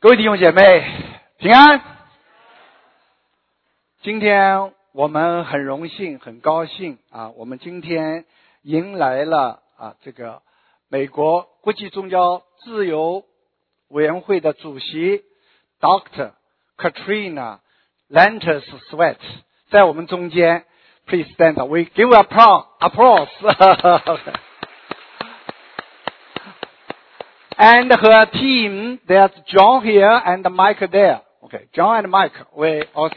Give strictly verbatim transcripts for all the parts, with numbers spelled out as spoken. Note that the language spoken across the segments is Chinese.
各位弟兄姐妹平安。今天我们很荣幸很高兴啊，我们今天迎来了啊这个美国国际宗教自由委员会的主席 Doctor Katrina Lentis Sweat 在我们中间。 Please stand up. We give applause. applause. And her team, there's John here and Mike there. Okay, John and Mike, we also.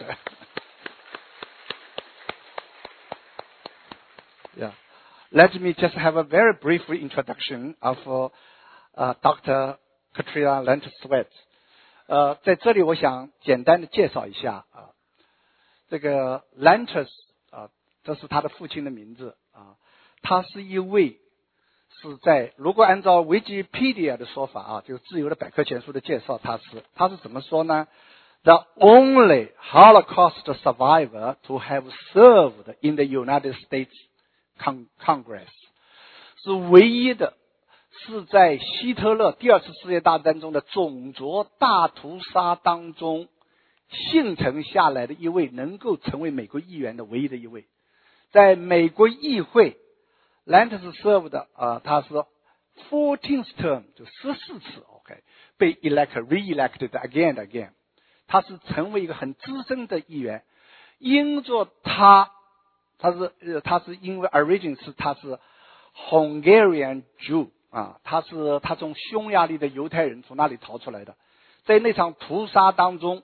Yeah. Let me just have a very brief introduction of uh, uh, Doctor Katrina Lentis Sweat. 呃，在这里我想简单的介绍一下啊，这个 Lentis 啊，这是他的父亲的名字啊，他是一位。是在如果按照维基 pedia 的说法啊，就是自由的百科全书的介绍，他是他是怎么说呢 ？The only Holocaust survivor to have served in the United States Congress 是唯一的，是在希特勒第二次世界大战中的种族大屠杀当中幸存下来的一位，能够成为美国议员的唯一的一位，在美国议会。Lentis served 啊、呃，他是 fourteenth term 就十四次 ，OK， 被 elected re-elected again and again， 他是成为一个很资深的议员。因着他，他是呃，他是因为 origin 是他是 Hungarian Jew 啊，他是他从匈牙利的犹太人从那里逃出来的，在那场屠杀当中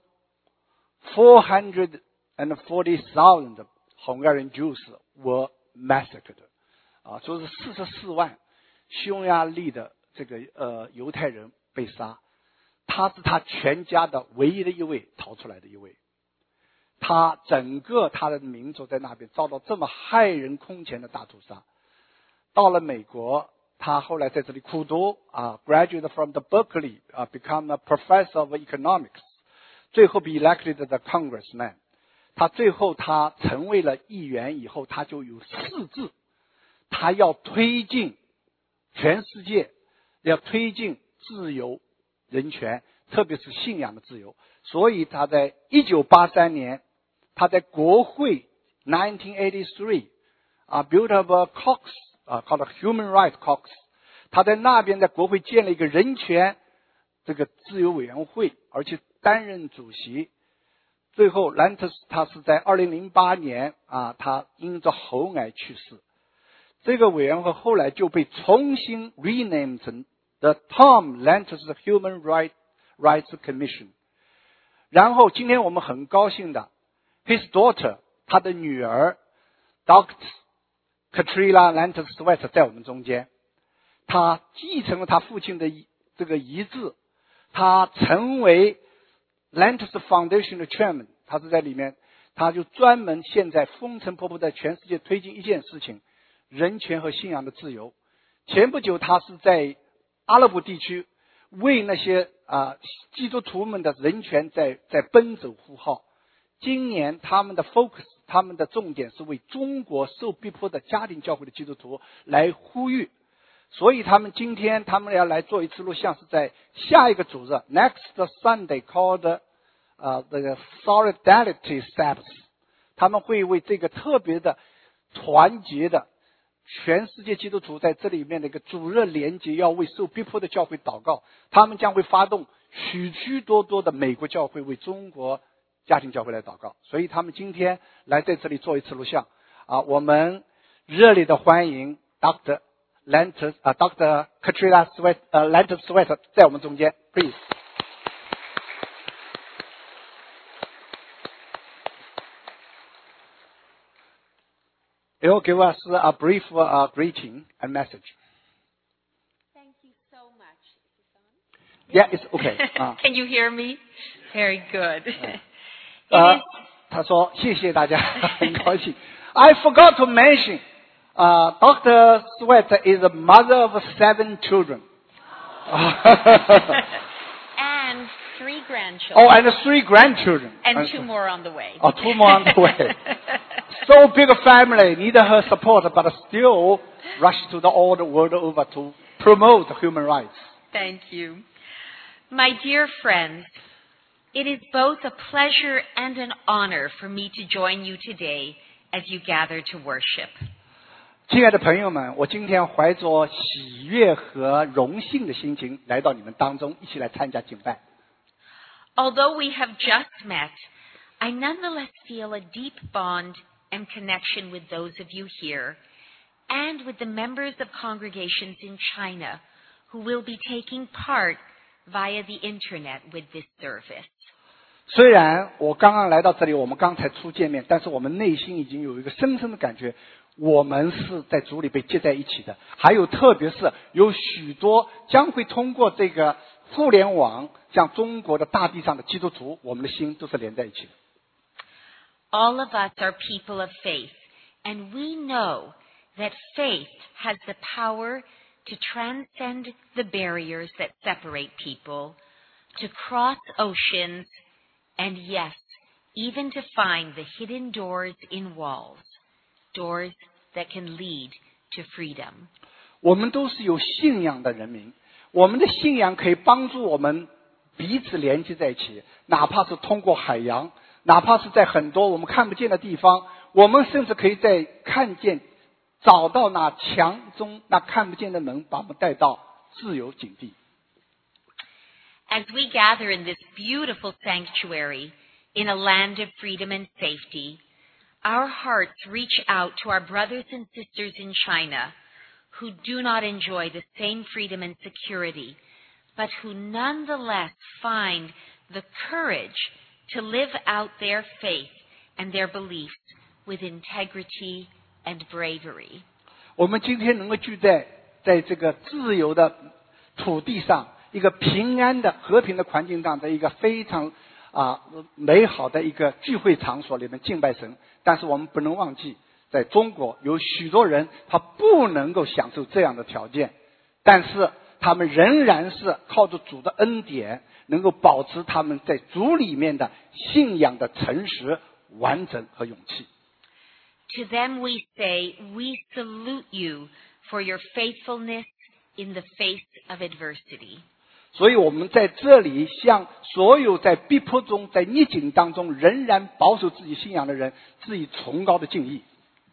，four hundred and forty thousand Hungarian Jews were massacred。啊，就是四十四万匈牙利的这个呃犹太人被杀，他是他全家的唯一的一位逃出来的一位。他整个他的民族在那边遭到这么骇人空前的大屠杀。到了美国，他后来在这里苦读啊 ，graduate from the Berkeley 啊 ，become a professor of economics， 最后 be elected the congressman。他最后他成为了议员以后，他就有四字。他要推进全世界，要推进自由人权，特别是信仰的自由。所以他在一九八三年，他在国会 nineteen eighty-three 啊 built up a caucus 啊 called Human Rights Caucus， 他在那边在国会建了一个人权这个自由委员会，而且担任主席。最后 Lentis 他是在二零零八年啊，他因着喉癌去世。这个委员会后来就被重新 rename 成 The Tom Lentis Human Rights Commission。然后今天我们很高兴的 ，his daughter 他的女儿 Doctor Katrina Lentis Sweat 在我们中间，他继承了他父亲的这个遗志，他成为 Lentis Foundation 的 chairman， 他是在里面，他就专门现在风尘仆仆在全世界推进一件事情。人权和信仰的自由。前不久，他是在阿拉伯地区为那些啊基督徒们的人权在在奔走呼号。今年他们的 focus， 他们的重点是为中国受逼迫的家庭教会的基督徒来呼吁。所以他们今天他们要来做一次录像，是在下一个主日 next Sunday called 呃这个 Solidarity Sabbath， 他们会为这个特别的团结的。全世界基督徒在这里面的一个主日联结，要为受逼迫的教会祷告。他们将会发动许许多多的美国教会为中国家庭教会来祷告。所以他们今天来在这里做一次录像啊，我们热烈的欢迎 Doctor Lentis 啊 Doctor Katrina Sweat 呃 Lentis Sweat 在我们中间 ，please。He'll give us a brief uh, greeting and message. Thank you so much. Yeah, it's okay. Uh, Can you hear me? Very good. Uh, 他说谢谢大家，很高兴。I forgot to mention, uh, Doctor Sweat is a mother of seven children. And three grandchildren. Oh, and three grandchildren. And two more on the way. Oh, two more on the way. So big a family, need her support, but still rush to the all the world over to promote human rights. Thank you. My dear friends, it is both a pleasure and an honor for me to join you today as you gather to worship. 亲爱的朋友们，我今天怀着喜悦和荣幸的心情来到你们当中，一起来参加敬拜。 Although we have just met, I nonetheless feel a deep bond and connection with those of you here and with the members of congregations in China who will be taking part via the internet with this service. 虽然我刚刚来到这里，我们刚才初见面，但是我们内心已经有一个深深的感觉，我们是在主里被接在一起的。还有特别是有许多将会通过这个互联网向中国的大地上的基督徒，我们的心都是连在一起的。 All of us are people of faith, and we know that faith has the power to transcend the barriers that separate people, to cross oceans, and yes, even to find the hidden doors in walls, doors that can lead to freedom. 我们都是有信仰的人民，我们的信仰可以帮助我们彼此连接在一起，哪怕是通过海洋，哪怕是在很多我们看不见的地方，我们甚至可以在看见找到那墙中那看不见的门，把我们带到自由境地。 As we gather in this beautiful sanctuary in a land of freedom and safety, our hearts reach out to our brothers and sisters in China who do not enjoy the same freedom and security, but who nonetheless find the courage to live out their faith and their beliefs with integrity and bravery. 我们今天能够聚在在这个自由的土地上，一个平安的和平的环境上，在一个非常啊美好的一个聚会场所里面敬拜神。但是我们不能忘记，在中国有许多人他不能够享受这样的条件，但是他们仍然是靠着主的恩典，能够保持他们在主里面的信仰的诚实、完整和勇气。 To them we say, we salute you for your faithfulness in the face of adversity. 所以我们在这里向所有在逼迫中、在逆境当中仍然保守自己信仰的人，致以崇高的敬意。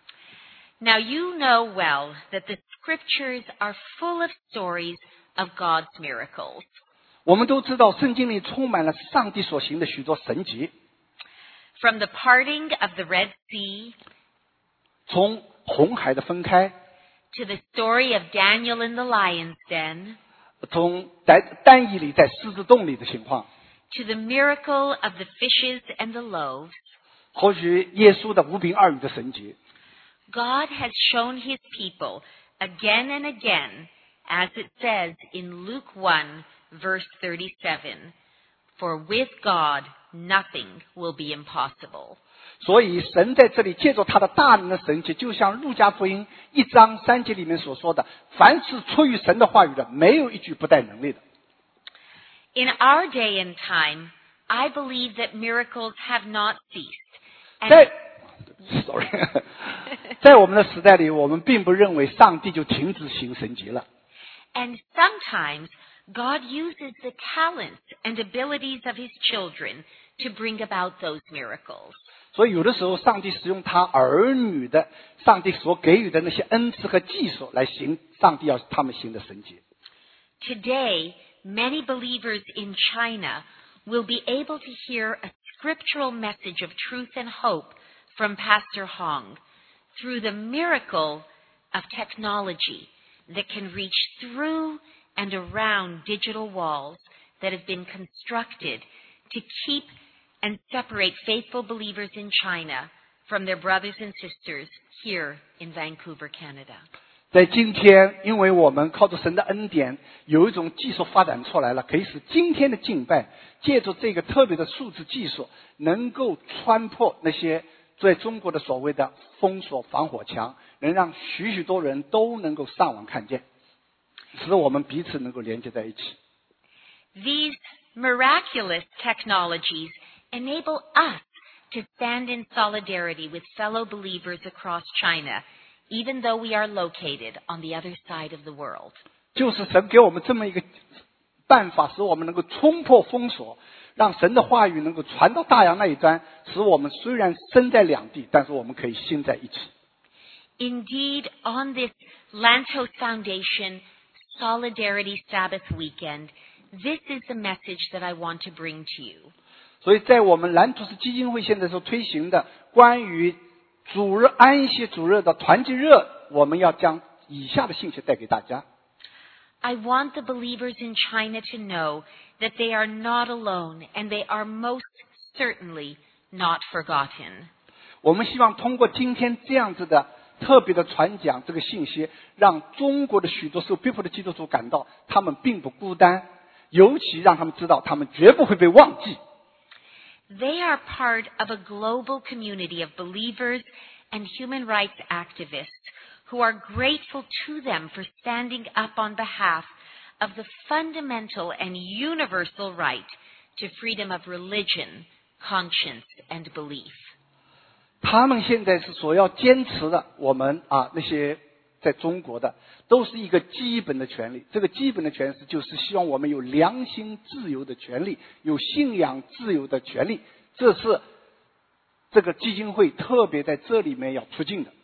Now you know well that the scriptures are full of stories of God's miracles. 我们都知道圣经里充满了上帝所行的许多神迹。 From the parting of the Red Sea, 从红海的分开， to the story of Daniel in the lion's den, 从单单以理在狮子洞里的情况， to the miracle of the fishes and the loaves, 或许耶稣的五饼二鱼的神迹。 God has shown his people again and again, as it says in Luke one, verse thirty-seven, for with God nothing will be impossible. 所以神在这里借着他的大能的神迹，就像路加福音一章三节里面所说的，凡是出于神的话语的，没有一句不带能力的。 In our day and time, I believe that miracles have not ceased. And 在 sorry 在我们的时代里，我们并不认为上帝就停止行神迹了。 And sometimes God uses the talents and abilities of his children to bring about those miracles. 所以有的时候，上帝使用他儿女的上帝所给予的那些恩赐和技术来行上帝要他们行的神迹。 Today, many believers in China will be able to hear a scriptural message of truth and hope from Pastor Hong through the miracle of technology that can reach through and around digital walls that have been constructed to keep and separate faithful believers in China from their brothers and sisters here in Vancouver, Canada. 在今天，因为我们靠着神的恩典，有一种技术发展出来了，可以使今天的敬拜借助这个特别的数字技术，能够穿破那些在中国的所谓的封锁防火墙，能让许许多人都能够上网看见，使我们彼此能够连接在一起。 These miraculous technologies enable us to stand in solidarity with fellow believers across China, even though we are located on the other side of the world. 就是神给我们这么一个办法，使我们能够冲破封锁，让神的话语能够传到大洋那一端，使我们虽然身在两地，但是我们可以心在一起。 Indeed, on this Lantos Foundation Solidarity Sabbath weekend, this is the message that I want to bring to you. 所以在我们蓝图斯基金会现在所推行的关于主日安息主日的团契日，我们要将以下的信息带给大家。 I want the believers in China to know that they are not alone and they are most certainly not forgotten. 我们希望通过今天这样子的特别的传讲这个信息，让中国的许多受逼迫的基督徒感到他们并不孤单，尤其让他们知道他们绝不会被忘记。 They are part of a global community of believers and human rights activists who are grateful to them for standing up on behalf of the fundamental and universal right to freedom of religion, conscience, and belief. 他们现在是所要坚持的，我们啊那些在中国的，都是一个基本的权利。这个基本的权利就是希望我们有良心自由的权利，有信仰自由的权利。这是这个基金会特别在这里面要促进的。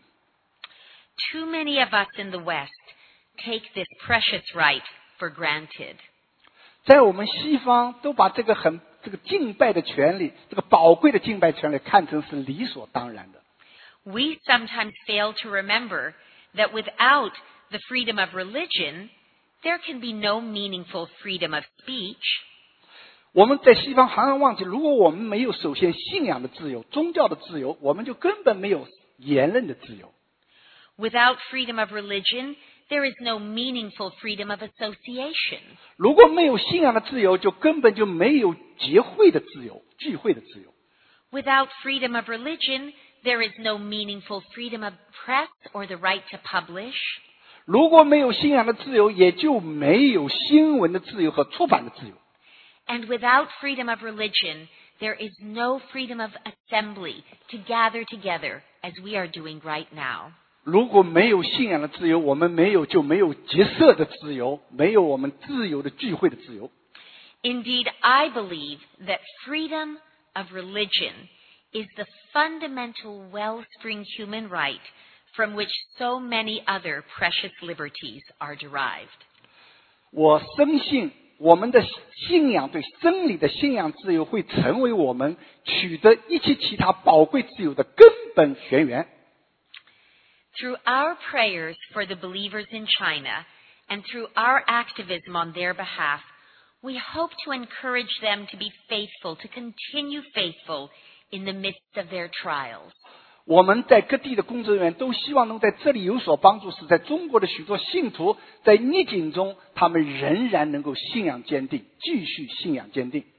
Too many of us in the West take this precious right for granted. 在我们西方都把这个很这个敬拜的权利，这个宝贵的敬拜权利看成是理所当然的。 We sometimes fail to remember that without the freedom of religion, there can be no meaningful freedom of speech. 我们在西方常常忘记，如果我们没有首先信仰的自由、宗教的自由，我们就根本没有言论的自由。 Without freedom of religion, there is no meaningful freedom of association. 如果没有信仰的自由，就根本就没有结会的自由、聚会的自由。 Without freedom of religion, there is no meaningful freedom of press or the right to publish. 如果没有信仰的自由，也就没有新闻的自由和出版的自由。 And without freedom of religion, there is no freedom of assembly to gather together as we are doing right now. 如果没有信仰的自由，我们没有就没有结社的自由，没有我们自由的聚会的自由。 Indeed, I believe that freedom of religion is the fundamental wellspring human right from which so many other precious liberties are derived. 我深信我们的信仰对真理的信仰自由会成为我们取得一切其他宝贵自由的根本泉源。 Through our prayers for the believers in China and through our activism on their behalf, we hope to encourage them to be faithful, to continue faithful in the midst of their trials. 我们在各地的工作人员都希望能在这里有所帮助，是在中国的许多信徒在逆境中，他们仍然能够信仰坚定，继续信仰坚定。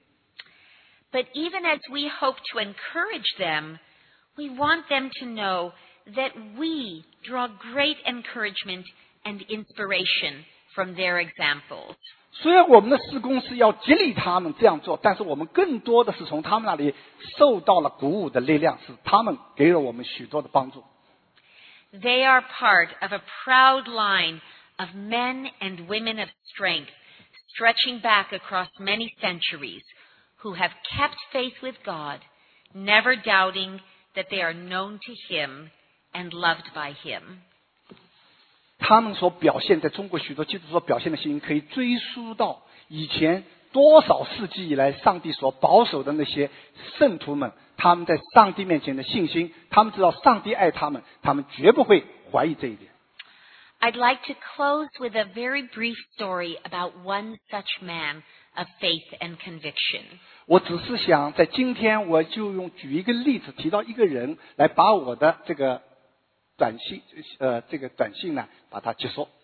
But even as we hope to encourage them, we want them to know that we draw great encouragement and inspiration from their examples. 虽然我们的事工是要激励他们这样做，但是我们更多的是从他们那里受到了鼓舞的力量，是他们给了我们许多的帮助。 They are part of a proud line of men and women of strength, stretching back across many centuries, who have kept faith with God, never doubting that they are known to Him and loved by Him. 他们所表现在中国许多基督徒所表现的信心，可以追溯到以前多少世纪以来上帝所保守的那些圣徒们，他们在上帝面前的信心，他们知道上帝爱他们，他们绝不会怀疑这一点。 I'd like to close with a very brief story about one such man of faith and conviction. 我只是想在今天，我就用举一个例子，提到一个人，来把我的这个短信，呃，这个短信呢，把它结束。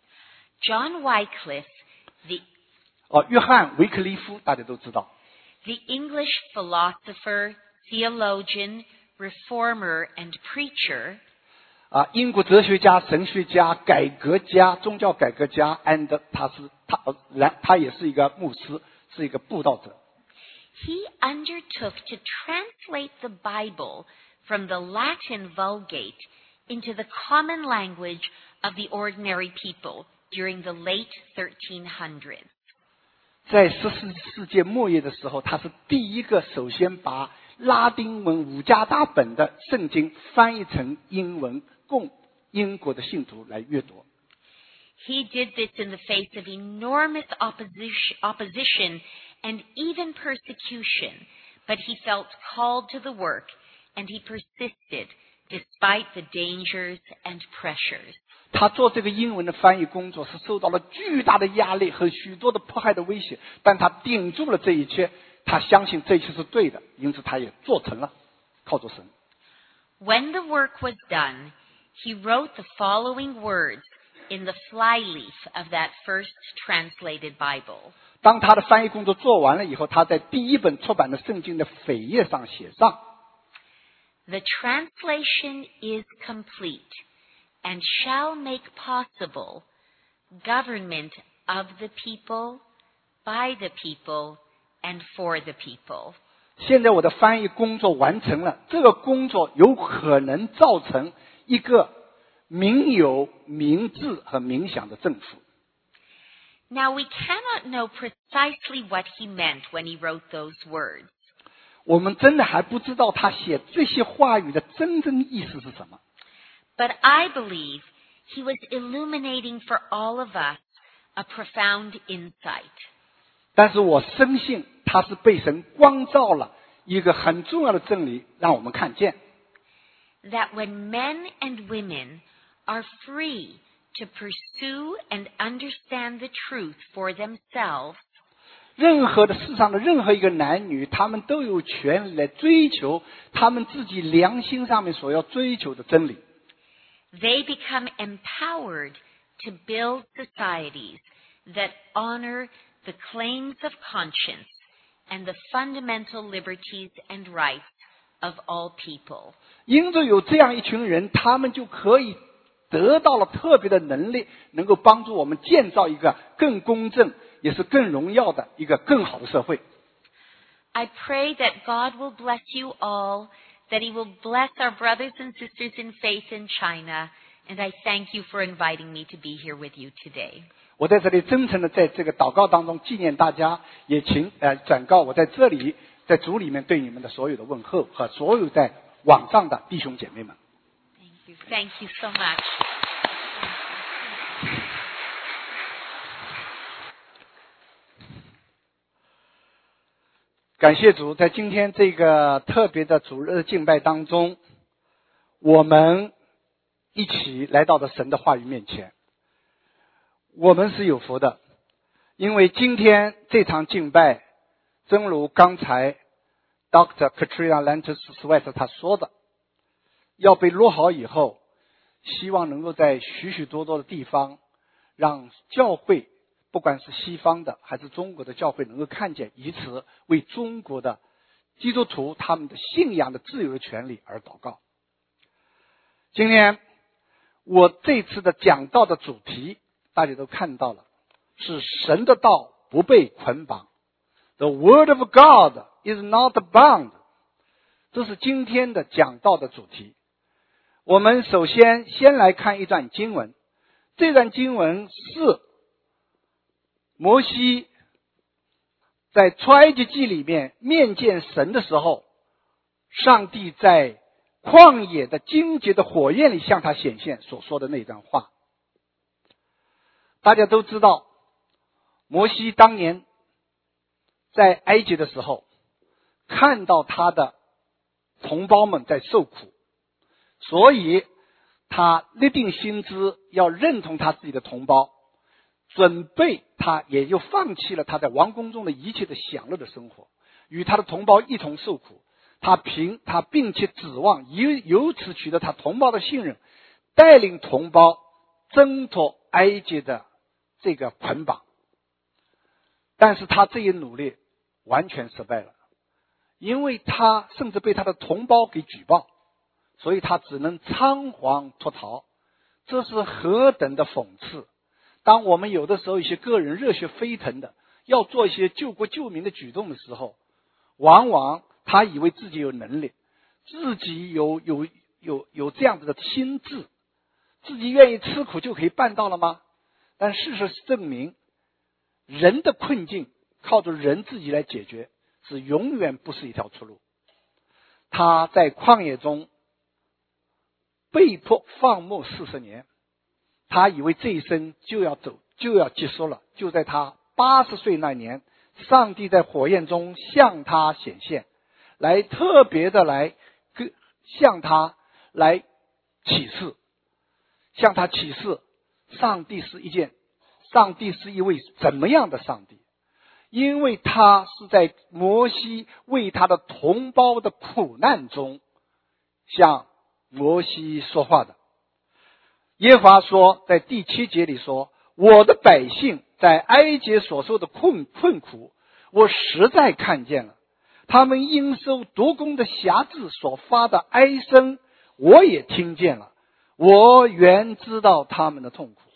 John Wycliffe, the 哦，约翰维克利夫，大家都知道。 The English philosopher, theologian, reformer, and preacher. 啊，英国哲学家、神学家、改革家、宗教改革家 ，and 他是他，然他也是一个牧师，是一个布道者。 He undertook to translate the Bible from the Latin Vulgate into the common language of the ordinary people during the late thirteen hundreds. 在十四世纪末叶的时候，他是第一个首先把拉丁文五加大本的圣经翻译成英文，供英国的信徒来阅读。 He did this in the face of enormous opposition, opposition and even persecution, but he felt called to the work, and he persisted despite the dangers and pressures. 他做这个英文的翻译工作是受到了巨大的压力和许多的迫害的威胁，但他顶住了这一切，他相信这一切是对的，因此他也做成了，靠着神。 When the work was done, he wrote the following words in the flyleaf of that first translated Bible. 当他的翻译工作做完了以后，他在第一本出版的圣经的扉页上写上 The translation is complete and shall make possible government of the people, by the people, and for the people. 现在我的翻译工作完成了，这个工作有可能造成一个民有、民治和民享的政府。 Now we cannot know precisely what he meant when he wrote those words. 我们真的还不知道他写这些话语的真正意思是什么。 But I believe he was illuminating for all of us a profound insight. 但是我深信他是被神光照了一个很重要的真理，让我们看见。 That when men and women are free to pursue and understand the truth for themselves, 任何的世上的任何一个男女，他们都有权利来追求他们自己良心上面所要追求的真理。 they become empowered to build societies that honor the claims of conscience and the fundamental liberties and rights of all people. 因着有这样一群人，他们就可以得到了特别的能力，能够帮助我们建造一个更公正也是更荣耀的一个更好的社会。 I pray that God will bless you all, that he will bless our brothers and sisters in faith in China, and I thank you for inviting me to be here with you today. 我在这里真诚的在这个祷告当中纪念大家，也请呃转告我在这里在主里面对你们的所有的问候和所有在网上的弟兄姐妹们。 Thank you. Thank you so much. 感谢主，在今天这个特别的主日敬拜当中，我们一起来到了神的话语面前。我们是有福的，因为今天这场敬拜，正如刚才 Doctor Katrina Lantis Sweat 他说的，要被录好以后，希望能够在许许多多的地方，让教会不管是西方的还是中国的教会能够看见，以此为中国的基督徒他们的信仰的自由的权利而祷告。今天我这次的讲道的主题大家都看到了，是神的道不被捆绑。 The word of God is not bound。 这是今天的讲道的主题。我们首先先来看一段经文，这段经文是摩西在出埃及记里面面见神的时候，上帝在旷野的荆棘的火焰里向他显现所说的那段话。大家都知道，摩西当年在埃及的时候，看到他的同胞们在受苦，所以他立定心志要认同他自己的同胞，准备他也就放弃了他在王宫中的一切的享乐的生活，与他的同胞一同受苦。他凭他并且指望由由此取得他同胞的信任，带领同胞挣脱埃及的这个捆绑。但是他这一努力完全失败了，因为他甚至被他的同胞给举报，所以他只能仓皇脱逃。这是何等的讽刺！当我们有的时候一些个人热血沸腾的要做一些救国救民的举动的时候，往往他以为自己有能力，自己有有有有这样子的心智，自己愿意吃苦就可以办到了吗？但事实证明，人的困境靠着人自己来解决，是永远不是一条出路。他在旷野中被迫放牧四十年，他以为这一生就要走，就要结束了。就在他八十岁那年，上帝在火焰中向他显现，来特别的来向他来启示，向他启示上帝是一件，上帝是一位怎么样的上帝？因为他是在摩西为他的同胞的苦难中向摩西说话的。耶和华说，在第七节里说，我的百姓在埃及所受的困困苦，我实在看见了，他们因受毒弓的辖制所发的哀声，我也听见了，我原知道他们的痛苦。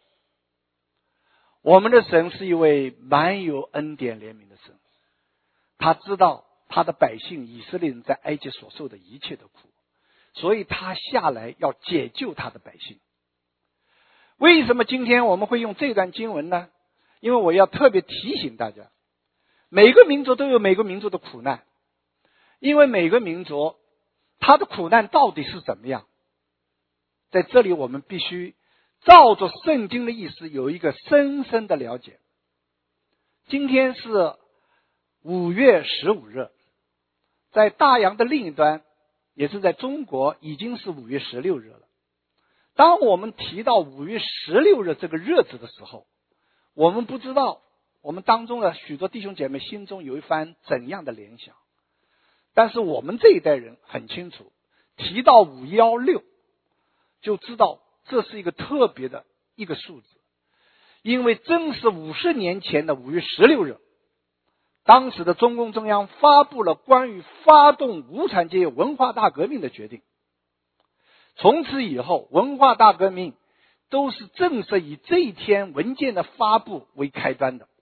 我们的神是一位满有恩典怜悯的神，他知道他的百姓以色列人在埃及所受的一切的苦，所以他下来要解救他的百姓。为什么今天我们会用这段经文呢？因为我要特别提醒大家，每个民族都有每个民族的苦难，因为每个民族他的苦难到底是怎么样，在这里我们必须照着圣经的意思有一个深深的了解。今天是五月十五日，在大洋的另一端，也是在中国，已经是五月十六日了。当我们提到五月十六日这个日子的时候，我们不知道我们当中的许多弟兄姐妹心中有一番怎样的联想，但是我们这一代人很清楚，提到五一六就知道这是一个特别的一个数字，因为正是五十年前的五月十六日，当时的中共中央发布了关于发动无产阶级文化大革命的决定。从此以后，文化大革命都是正式以这一天文件的发布为开端的。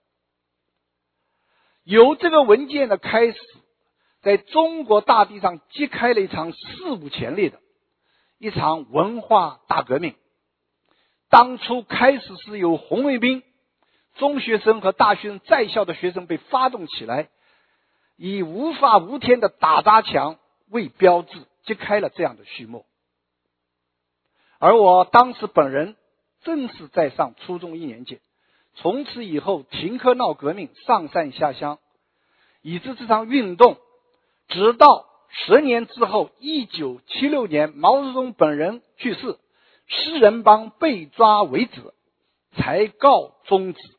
由这个文件的开始，在中国大地上揭开了一场史无前例的一场文化大革命。当初开始是由红卫兵、中学生和大学生在校的学生被发动起来，以无法无天的打砸抢为标志，揭开了这样的序幕。而我当时本人正是在上初中一年级，从此以后停课闹革命，上山下乡，以致这场运动直到十年之后一九七六年毛泽东本人去世，四人帮被抓为止，才告终止。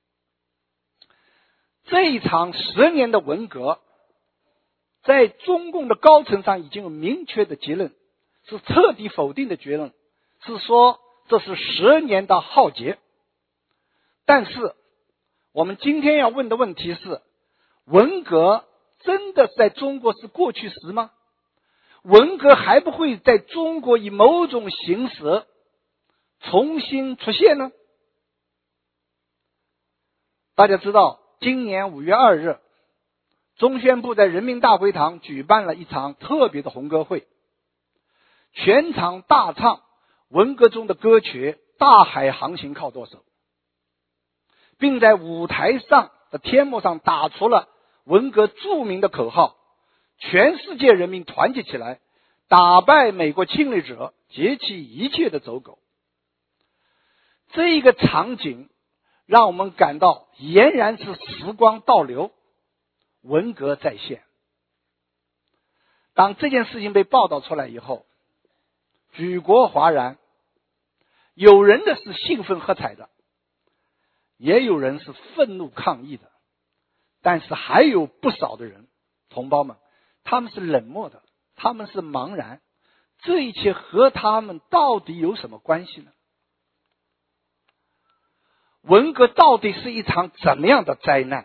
这一场十年的文革，在中共的高层上已经有明确的结论，是彻底否定的结论，是说这是十年的浩劫。但是我们今天要问的问题是，文革真的在中国是过去时吗？文革还不会在中国以某种形式重新出现呢？大家知道，今年五月二日，中宣部在人民大会堂举办了一场特别的红歌会，全场大唱文革中的歌曲《大海航行靠舵手》，并在舞台上的天幕上打出了文革著名的口号：全世界人民团结起来，打败美国侵略者，截弃一切的走狗。这一个场景让我们感到俨然是时光倒流，文革再现。当这件事情被报道出来以后，举国哗然，有人的是兴奋喝彩的，也有人是愤怒抗议的，但是还有不少的人，同胞们，他们是冷漠的，他们是茫然，这一切和他们到底有什么关系呢？文革到底是一场怎么样的灾难？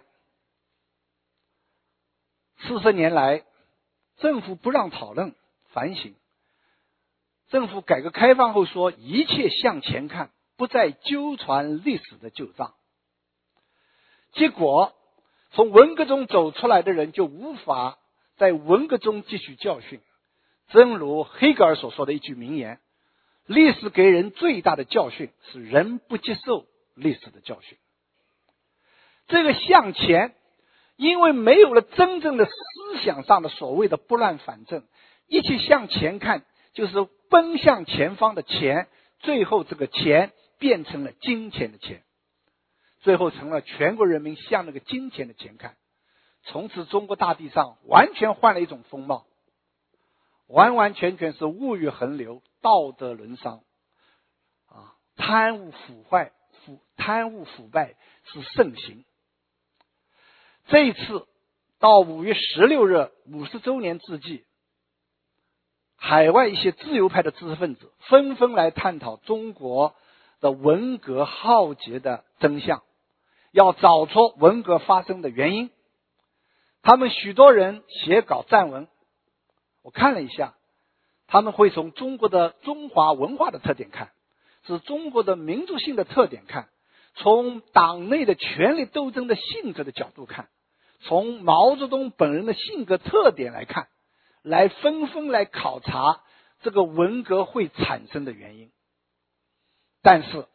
四十年来，政府不让讨论反省，政府改革开放后说一切向前看，不再纠传历史的旧账。结果从文革中走出来的人就无法在文革中汲取教训。正如黑格尔所说的一句名言，历史给人最大的教训是人不接受历史的教训。 这个向前，因为没有了真正的思想上的所谓的拨乱反正，一起向前看，就是奔向前方的钱，最后这个钱变成了金钱的钱，最后成了全国人民向那个金钱的钱看。从此中国大地上完全换了一种风貌，完完全全是物欲横流，道德沦丧啊，贪污腐坏腐贪污腐败是盛行。这一次到五月十六日五十周年之际，海外一些自由派的知识分子纷纷来探讨中国的文革浩劫的真相，要找出文革发生的原因。他们许多人写稿撰文，我看了一下，他们会从中国的中华文化的特点看，是中国的民族性的特点看，从党内的权力斗争的性质的角度看，从毛泽东本人的性格特点来看，来纷纷来考察这个文革会产生的原因。但是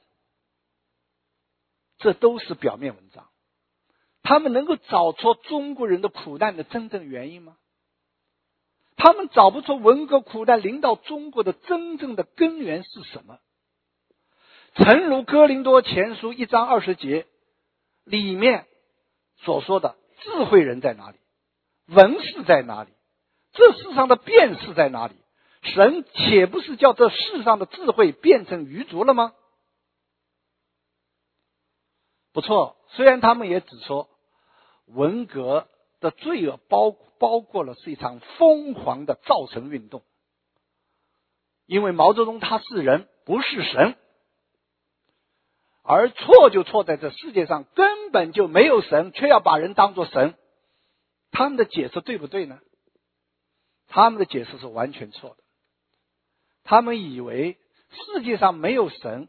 这都是表面文章，他们能够找出中国人的苦难的真正原因吗？他们找不出文革苦难临到中国的真正的根源是什么。诚如哥林多前书一章二十节里面所说的，智慧人在哪里？文士在哪里？这世上的辩士在哪里？神岂不是叫这世上的智慧变成愚拙了吗？不错，虽然他们也指出文革的罪恶包包括了是一场疯狂的造神运动，因为毛泽东他是人不是神，而错就错在这世界上根本就没有神，却要把人当作神。他们的解释对不对呢？他们的解释是完全错的。他们以为世界上没有神，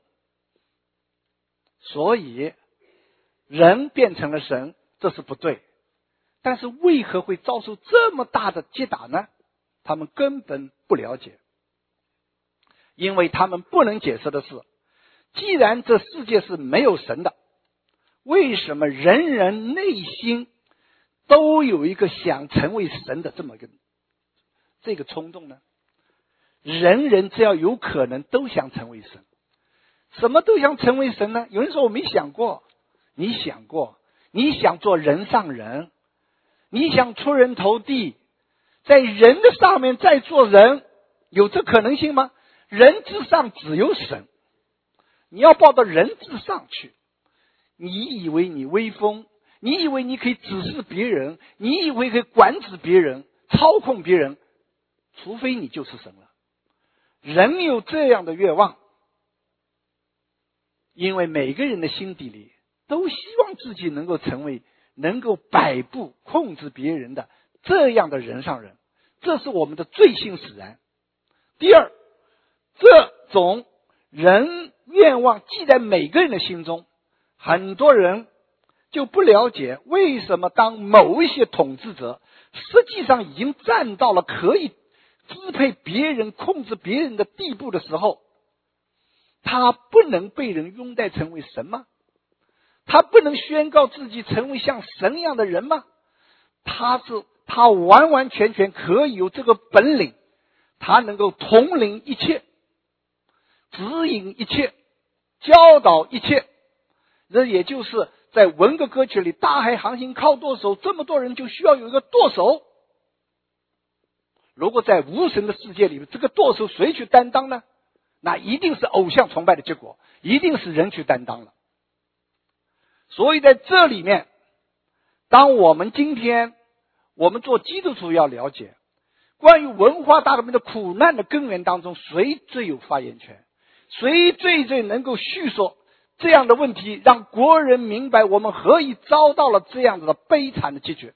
所以人变成了神，这是不对。但是为何会遭受这么大的击打呢？他们根本不了解。因为他们不能解释的是，既然这世界是没有神的，为什么人人内心都有一个想成为神的这么一个这个冲动呢？人人只要有可能都想成为神。什么都想成为神呢？有人说我没想过，你想过，你想做人上人，你想出人头地，在人的上面再做人，有这可能性吗？人之上只有神，你要抱到人之上去，你以为你威风，你以为你可以指示别人，你以为可以管制别人，操控别人，除非你就是神了。人有这样的愿望，因为每个人的心底里都希望自己能够成为能够摆布控制别人的这样的人上人，这是我们的罪性使然。第二，这种人愿望记在每个人的心中，很多人就不了解为什么当某一些统治者实际上已经站到了可以支配别人控制别人的地步的时候，他不能被人拥戴成为神吗？他不能宣告自己成为像神一样的人吗？他是他完完全全可以有这个本领，他能够统领一切，指引一切，教导一切。这也就是在文革歌曲里，大海航行靠舵手，这么多人就需要有一个舵手。如果在无神的世界里，这个舵手谁去担当呢？那一定是偶像崇拜的结果，一定是人去担当了。所以在这里面，当我们今天我们做基督徒要了解关于文化大革命的苦难的根源当中，谁最有发言权，谁最最能够叙述这样的问题，让国人明白我们何以遭到了这样子的悲惨的结局，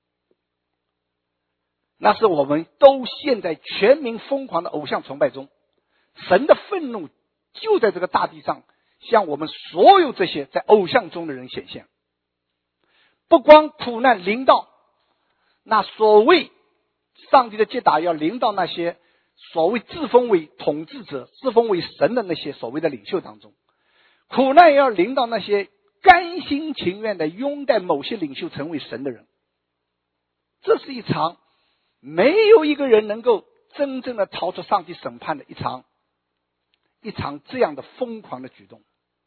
那是我们都陷在全民疯狂的偶像崇拜中。神的愤怒就在这个大地上向我们所有这些在偶像中的人显现。不光苦难临到那所谓上帝的击打，要临到那些所谓自封为统治者、自封为神的那些所谓的领袖当中，苦难也要临到那些甘心情愿的拥戴某些领袖成为神的人。这是一场没有一个人能够真正的逃出上帝审判的一场一场这样的疯狂的举动。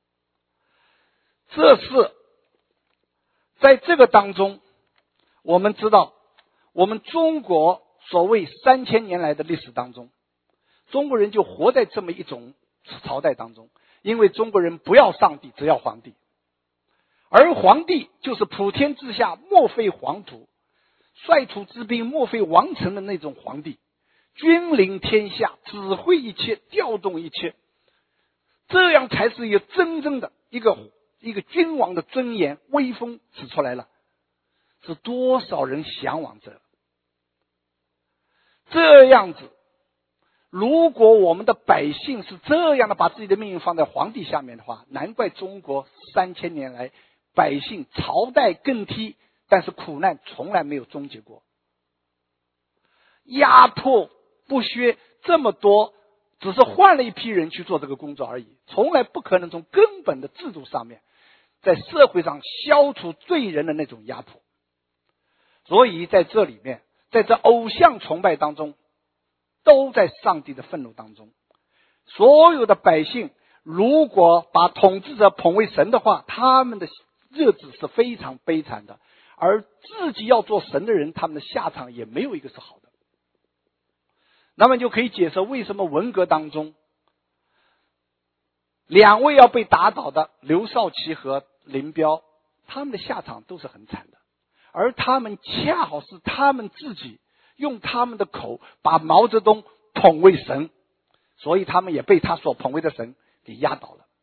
这是在这个当中，我们知道我们中国所谓三千年来的历史当中，中国人就活在这么一种朝代当中，因为中国人不要上帝，只要皇帝，而皇帝就是普天之下莫非黄土，率土之滨莫非王臣的那种皇帝，君临天下，指挥一切，调动一切，这样才是一个真正的一个一个君王的尊严威风指出来了。是多少人向往着这样子。如果我们的百姓是这样的把自己的命运放在皇帝下面的话，难怪中国三千年来百姓朝代更替，但是苦难从来没有终结过。压迫剥削这么多，只是换了一批人去做这个工作而已，从来不可能从根本的制度上面在社会上消除罪人的那种压迫。所以在这里面，在这偶像崇拜当中，都在上帝的愤怒当中。所有的百姓如果把统治者捧为神的话，他们的日子是非常悲惨的，而自己要做神的人，他们的下场也没有一个是好的。那么就可以解释为什么文革当中两位要被打倒的刘少奇和林彪，他们的下场都是很惨的，而他们恰好是他们自己用他们的口把毛泽东捧为神，所以他们也被他所捧为的神给压倒了。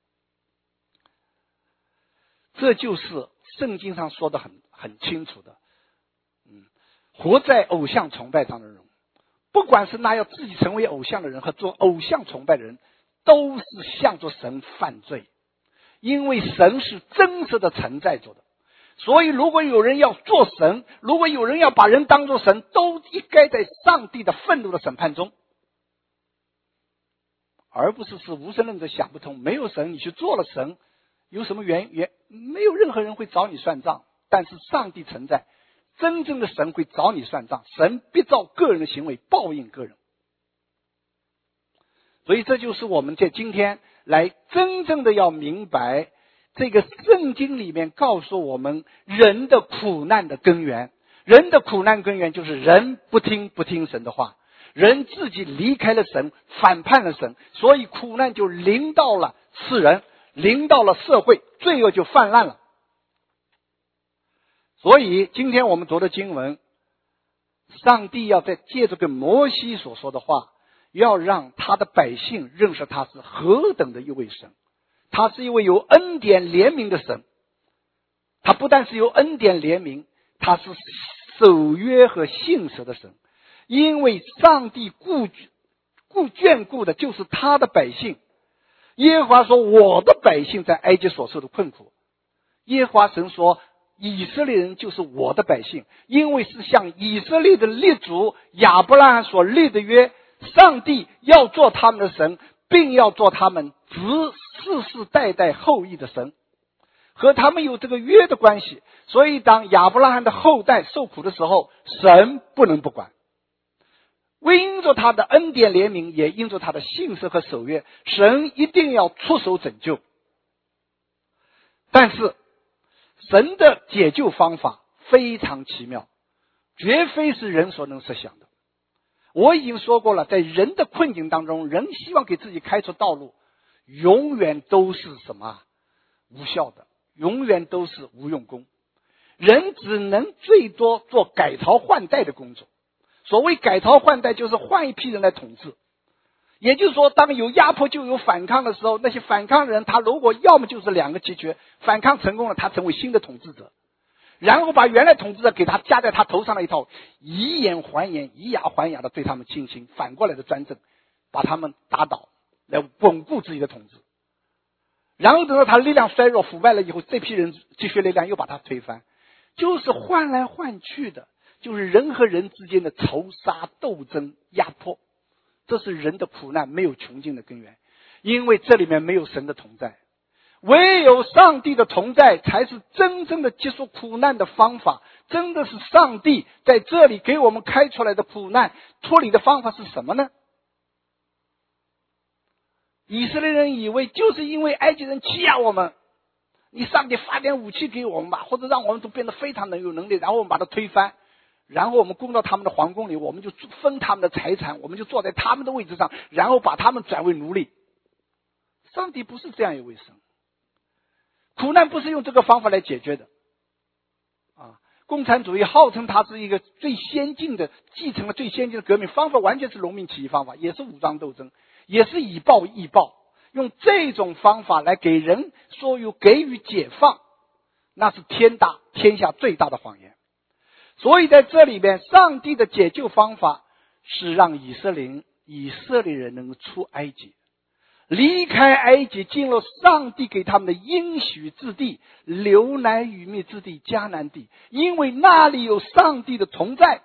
这就是圣经上说的很很清楚的，嗯，活在偶像崇拜当中的人，不管是那要自己成为偶像的人和做偶像崇拜的人，都是向着神犯罪，因为神是真实的存在着的。所以如果有人要做神，如果有人要把人当作神，都应该在上帝的愤怒的审判中，而不是是无神论者想不通，没有神你去做了神，有什么原因？没有任何人会找你算账，但是上帝存在，真正的神会找你算账，神必照个人的行为报应个人。所以这就是我们在今天来真正的要明白，这个圣经里面告诉我们人的苦难的根源。人的苦难根源就是人不听不听神的话，人自己离开了神，反叛了神，所以苦难就临到了世人，临到了社会，罪恶就泛滥了。所以今天我们读的经文，上帝要在借着跟摩西所说的话，要让他的百姓认识他是何等的一位神。他是一位有恩典怜悯的神，他不但是有恩典怜悯，他是守约和信实的神。因为上帝顾顾眷顾的就是他的百姓。耶和华说，我的百姓在埃及所受的困苦，耶和华神说，以色列人就是我的百姓，因为是向以色列的列祖亚伯拉罕所立的约，上帝要做他们的神，并要做他们子世世代代后裔的神，和他们有这个约的关系。所以当亚伯拉罕的后代受苦的时候，神不能不管，因着他的恩典怜悯，也因着他的信实和守约，神一定要出手拯救。但是神的解救方法非常奇妙，绝非是人所能设想的。我已经说过了，在人的困境当中，人希望给自己开出道路，永远都是什么？无效的，永远都是无用功。人只能最多做改朝换代的工作。所谓改朝换代，就是换一批人来统治。也就是说，当有压迫就有反抗的时候，那些反抗的人，他如果要么就是两个结局，反抗成功了，他成为新的统治者，然后把原来统治者给他加在他头上的一套以眼还眼，以牙还牙的对他们进行反过来的专政，把他们打倒，来稳固自己的统治。然后等到他力量衰弱腐败了以后，这批人积蓄力量又把他推翻，就是换来换去的，就是人和人之间的仇杀斗争压迫。这是人的苦难没有穷尽的根源，因为这里面没有神的同在。 唯有上帝的同在才是真正的结束苦难的方法。真的是上帝在这里给我们开出来的苦难脱离的方法是什么呢？以色列人以为就是因为埃及人欺压我们，你上帝发点武器给我们吧，或者让我们都变得非常的有能力，然后我们把它推翻，然后我们攻到他们的皇宫里，我们就分他们的财产，我们就坐在他们的位置上，然后把他们转为奴隶。上帝不是这样一位神，苦难不是用这个方法来解决的啊！共产主义号称它是一个最先进的，继承了最先进的革命方法，完全是农民起义方法，也是武装斗争，也是以暴易暴，用这种方法来给人说有给予解放，那是天大天下最大的谎言。所以在这里边，上帝的解救方法是让以色列以色列人能够出埃及，离开埃及，进入上帝给他们的应许之地，流奶与蜜之地，迦南地，因为那里有上帝的同在。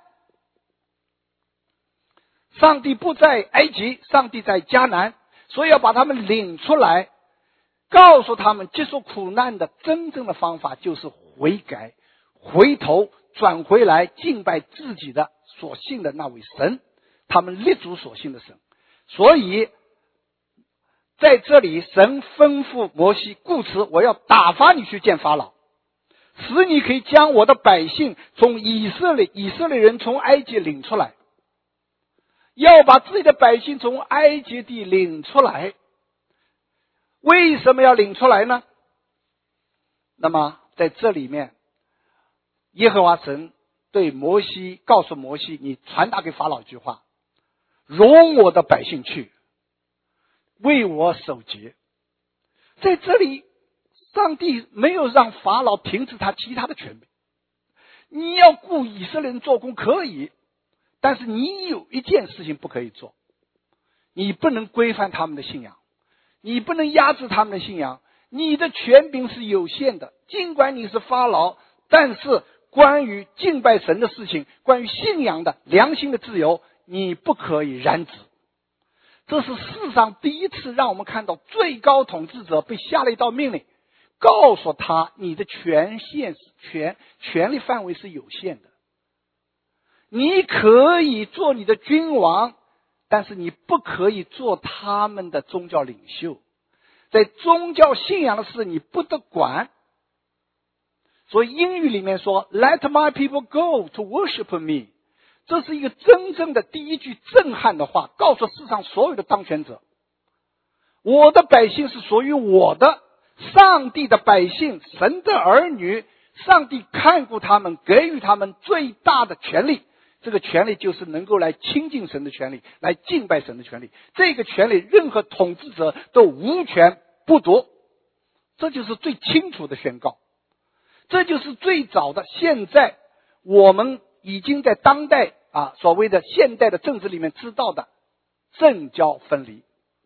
上帝不在埃及，上帝在迦南，所以要把他们领出来，告诉他们结束苦难的真正的方法就是悔改，回头转回来敬拜自己的所信的那位神，他们立足所信的神。所以在这里神吩咐摩西，故此我要打发你去见法老，使你可以将我的百姓从以色列以色列人从埃及领出来，要把自己的百姓从埃及地领出来。为什么要领出来呢？那么在这里面，耶和华神对摩西告诉摩西，你传达给法老一句话，容我的百姓去，为我守节。在这里上帝没有让法老停止他其他的权柄，你要雇以色列人做工可以，但是你有一件事情不可以做，你不能规范他们的信仰，你不能压制他们的信仰，你的权柄是有限的。尽管你是法老，但是关于敬拜神的事情，关于信仰的良心的自由，你不可以染指。这是世上第一次让我们看到最高统治者被下了一道命令，告诉他你的权限权权力范围是有限的，你可以做你的君王，但是你不可以做他们的宗教领袖，在宗教信仰的事你不得管。所以英语里面说 Let my people go to worship me， 这是一个真正的第一句震撼的话，告诉世上所有的当权者，我的百姓是属于我的，上帝的百姓，神的儿女，上帝看顾他们，给予他们最大的权利，这个权利就是能够来亲近神的权利，来敬拜神的权利。这个权利任何统治者都无权不夺，这就是最清楚的宣告。这就是最早的，现在我们已经在当代啊所谓的现代的政治里面知道的政教分离，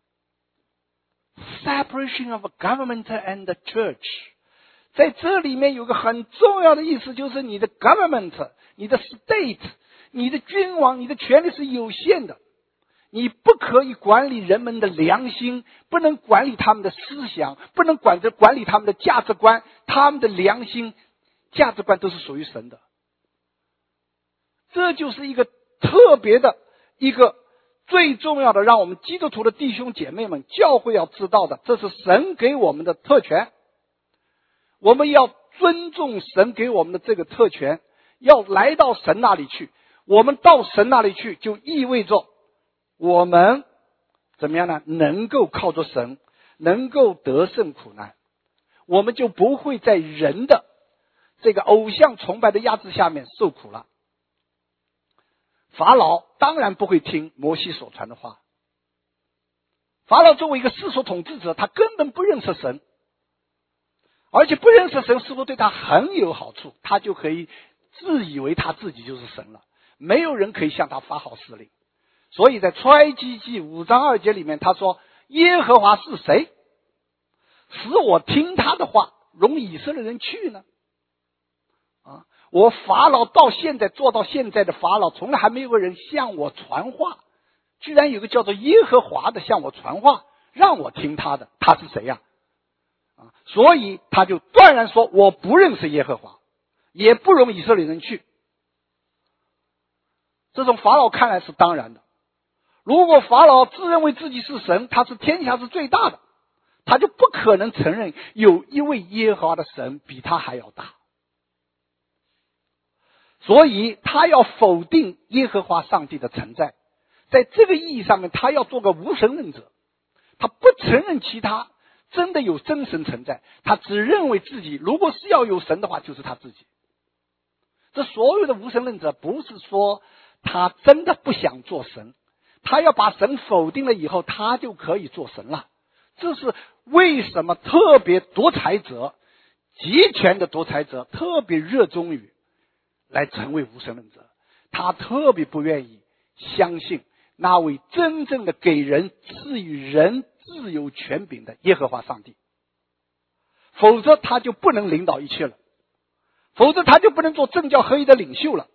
separation of government and the church。 在这里面有个很重要的意思，就是你的 government， 你的 state， 你的君王，你的权力是有限的，你不可以管理人们的良心，不能管理他们的思想，不能管着管理他们的价值观，他们的良心价值观都是属于神的。这就是一个特别的一个最重要的，让我们基督徒的弟兄姐妹们教会要知道的，这是神给我们的特权，我们要尊重神给我们的这个特权，要来到神那里去。我们到神那里去就意味着我们怎么样呢？能够靠着神，能够得胜苦难，我们就不会在人的这个偶像崇拜的压制下面受苦了。法老当然不会听摩西所传的话，法老作为一个世俗统治者，他根本不认识神，而且不认识神似乎对他很有好处，他就可以自以为他自己就是神了，没有人可以向他发号施令。所以在出埃及记五章二节里面他说，耶和华是谁，使我听他的话，容以色列人去呢？啊，我法老到现在做到现在的法老，从来还没有个人向我传话，居然有个叫做耶和华的向我传话，让我听他的，他是谁呀？啊， 啊，所以他就断然说我不认识耶和华，也不容以色列人去。这种法老看来是当然的。如果法老自认为自己是神，他是天下是最大的，他就不可能承认有一位耶和华的神比他还要大。所以他要否定耶和华上帝的存在，在这个意义上面，他要做个无神论者，他不承认其他真的有真神存在，他只认为自己如果是要有神的话，就是他自己。这所有的无神论者不是说他真的不想做神，他要把神否定了以后，他就可以做神了。这是为什么特别独裁者、集权的独裁者特别热衷于来成为无神论者，他特别不愿意相信那位真正的给人赐予人自由权柄的耶和华上帝，否则他就不能领导一切了，否则他就不能做政教合一的领袖了。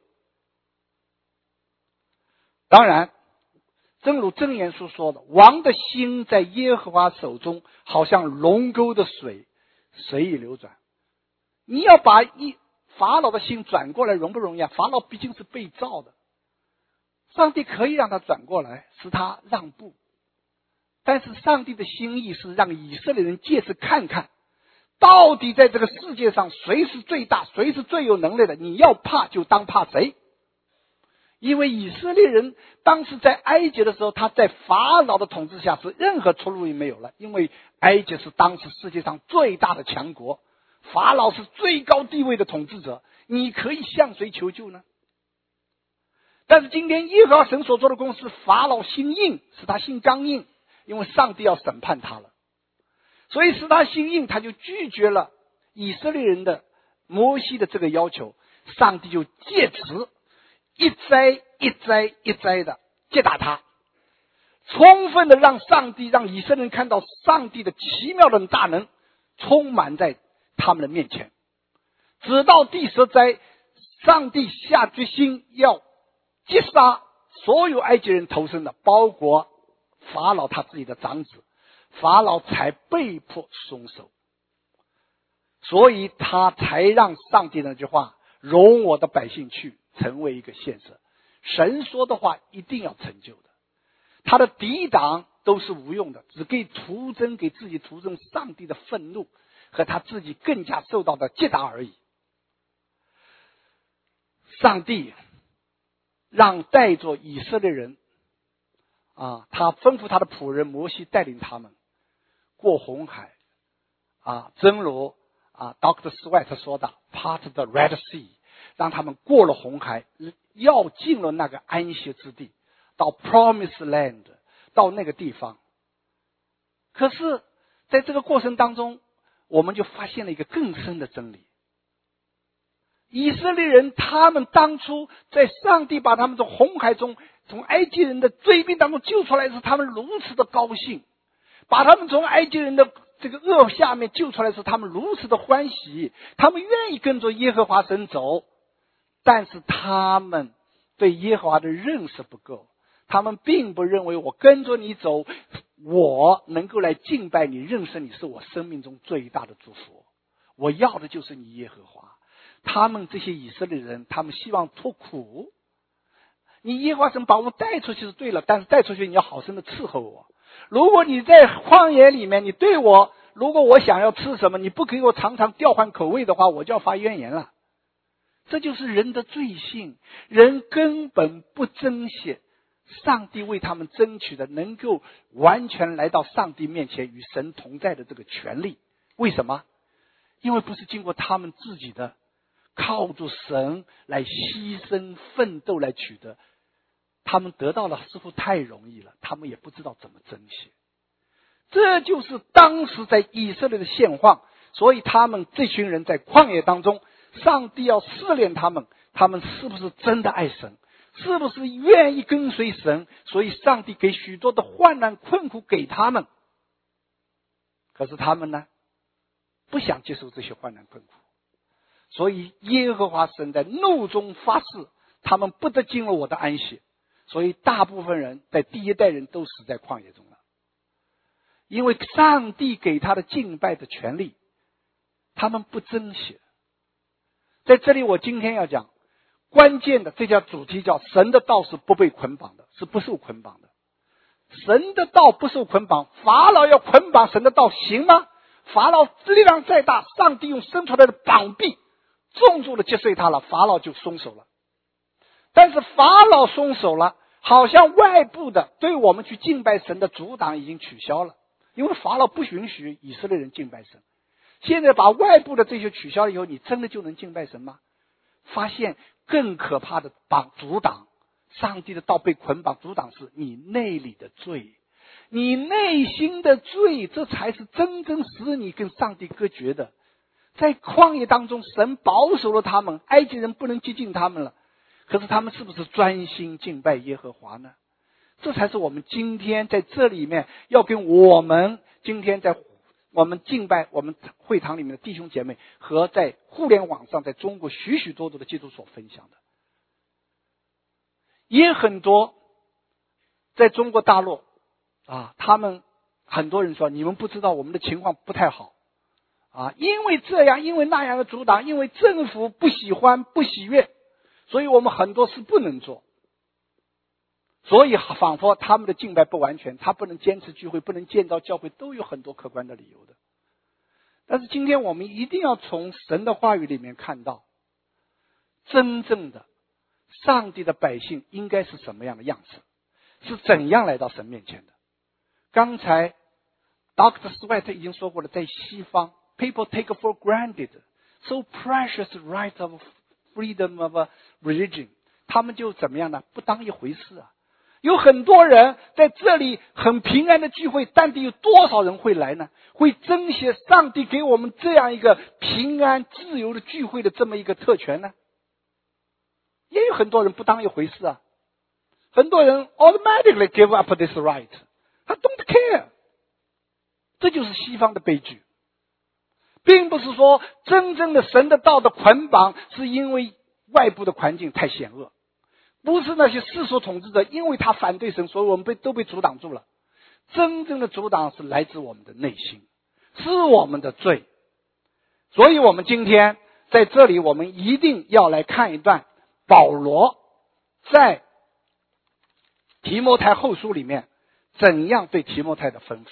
当然，正如箴言书说的，王的心在耶和华手中，好像龙沟的水，随意流转。你要把一法老的心转过来容不容易啊？法老毕竟是被造的，上帝可以让他转过来，使他让步。但是上帝的心意是让以色列人借此看看，到底在这个世界上谁是最大，谁是最有能力的，你要怕就当怕谁。因为以色列人当时在埃及的时候，他在法老的统治下是任何出路也没有了，因为埃及是当时世界上最大的强国，法老是最高地位的统治者，你可以向谁求救呢？但是今天耶和华神所做的工是法老心硬，使他心刚硬，因为上帝要审判他了，所以使他心硬，他就拒绝了以色列人的摩西的这个要求，上帝就借此一灾一灾一灾的击打他，充分的让上帝让以色列人看到上帝的奇妙的大能充满在他们的面前。直到第十灾，上帝下决心要击杀所有埃及人投生的，包括法老他自己的长子，法老才被迫松手，所以他才让上帝那句话容我的百姓去成为一个现实。神说的话一定要成就的，他的抵挡都是无用的，只可以徒增给自己徒增上帝的愤怒和他自己更加受到的击打而已。上帝让带着以色列人啊，他吩咐他的仆人摩西带领他们过红海啊，正如啊 Doctor Sweat 说的 Part the Red Sea， 让他们过了红海，要进了那个安息之地，到 Promised Land， 到那个地方。可是在这个过程当中，我们就发现了一个更深的真理。以色列人他们当初在上帝把他们从红海中从埃及人的追兵当中救出来时，他们如此的高兴，把他们从埃及人的这个恶下面救出来时，他们如此的欢喜，他们愿意跟着耶和华神走。但是他们对耶和华的认识不够，他们并不认为我跟着你走，我能够来敬拜你，认识你是我生命中最大的祝福，我要的就是你耶和华。他们这些以色列人，他们希望脱苦，你耶和华神把我带出去是对了，但是带出去你要好生的伺候我。如果你在旷野里面，你对我，如果我想要吃什么，你不给我常常调换口味的话，我就要发怨言了。这就是人的罪性，人根本不珍惜上帝为他们争取的能够完全来到上帝面前与神同在的这个权利。为什么？因为不是经过他们自己的靠着神来牺牲奋斗来取得，他们得到了似乎太容易了，他们也不知道怎么珍惜。这就是当时在以色列的现况，所以他们这群人在旷野当中，上帝要试炼他们，他们是不是真的爱神，是不是愿意跟随神，所以上帝给许多的患难困苦给他们。可是他们呢，不想接受这些患难困苦，所以耶和华神在怒中发誓，他们不得进入我的安息。所以大部分人在第一代人都死在旷野中了。 因为上帝给他的敬拜的权利，他们不珍惜。在这里我今天要讲关键的，这叫主题叫神的道是不被捆绑的，是不受捆绑的。神的道不受捆绑，法老要捆绑神的道行吗？法老力量再大，上帝用伸出来的膀臂重重的击碎他了，法老就松手了。但是法老松手了，好像外部的对我们去敬拜神的阻挡已经取消了，因为法老不允许以色列人敬拜神。现在把外部的这些取消了以后，你真的就能敬拜神吗？发现更可怕的绑阻挡，上帝的道被捆绑，阻挡是你内里的罪，你内心的罪，这才是真正使你跟上帝隔绝的。在旷野当中，神保守了他们，埃及人不能接近他们了，可是他们是不是专心敬拜耶和华呢？这才是我们今天在这里面要跟我们今天在我们敬拜我们会堂里面的弟兄姐妹和在互联网上在中国许许多多的基督所分享的。也很多在中国大陆啊，他们很多人说你们不知道我们的情况不太好啊，因为这样因为那样的阻挡，因为政府不喜欢不喜悦，所以我们很多事不能做，所以仿佛他们的敬拜不完全，他不能坚持聚会，不能建造教会，都有很多客观的理由的。但是今天我们一定要从神的话语里面看到，真正的上帝的百姓应该是什么样的样子，是怎样来到神面前的。刚才 Doctor Sweat 已经说过了，在西方 people take for granted so precious right of freedom of religion， 他们就怎么样呢？不当一回事啊。有很多人在这里很平安的聚会，但得有多少人会来呢？会珍惜上帝给我们这样一个平安自由的聚会的这么一个特权呢？也有很多人不当一回事啊。很多人 automatically give up this right， 他 don't care。 这就是西方的悲剧，并不是说真正的神的道的捆绑是因为外部的环境太险恶，不是那些世俗统治者因为他反对神，所以我们被都被阻挡住了。真正的阻挡是来自我们的内心，是我们的罪。所以我们今天在这里，我们一定要来看一段保罗在提摩太后书里面怎样对提摩太的吩咐。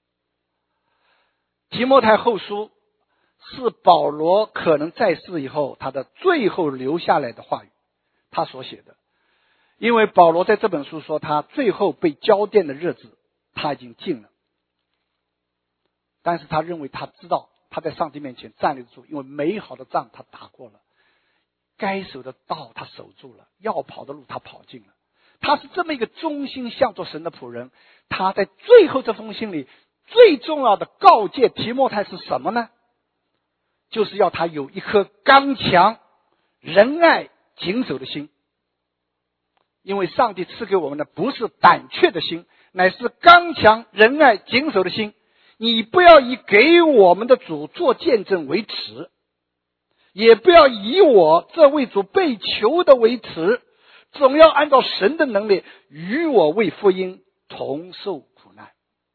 提摩太后书是保罗可能在世以后他的最后留下来的话语，他所写的。因为保罗在这本书说他最后被交奠的日子他已经近了，但是他认为他知道他在上帝面前站立得住，因为美好的仗他打过了，该守的道他守住了，要跑的路他跑尽了。他是这么一个忠心向着神的仆人。他在最后这封信里最重要的告诫提摩太是什么呢？就是要他有一颗刚强仁爱谨守的心。因为上帝赐给我们的不是胆怯的心，乃是刚强仁爱谨守的心。你不要以给我们的主做见证为耻，也不要以我这为主被囚的为耻，总要按照神的能力与我为福音同受苦难。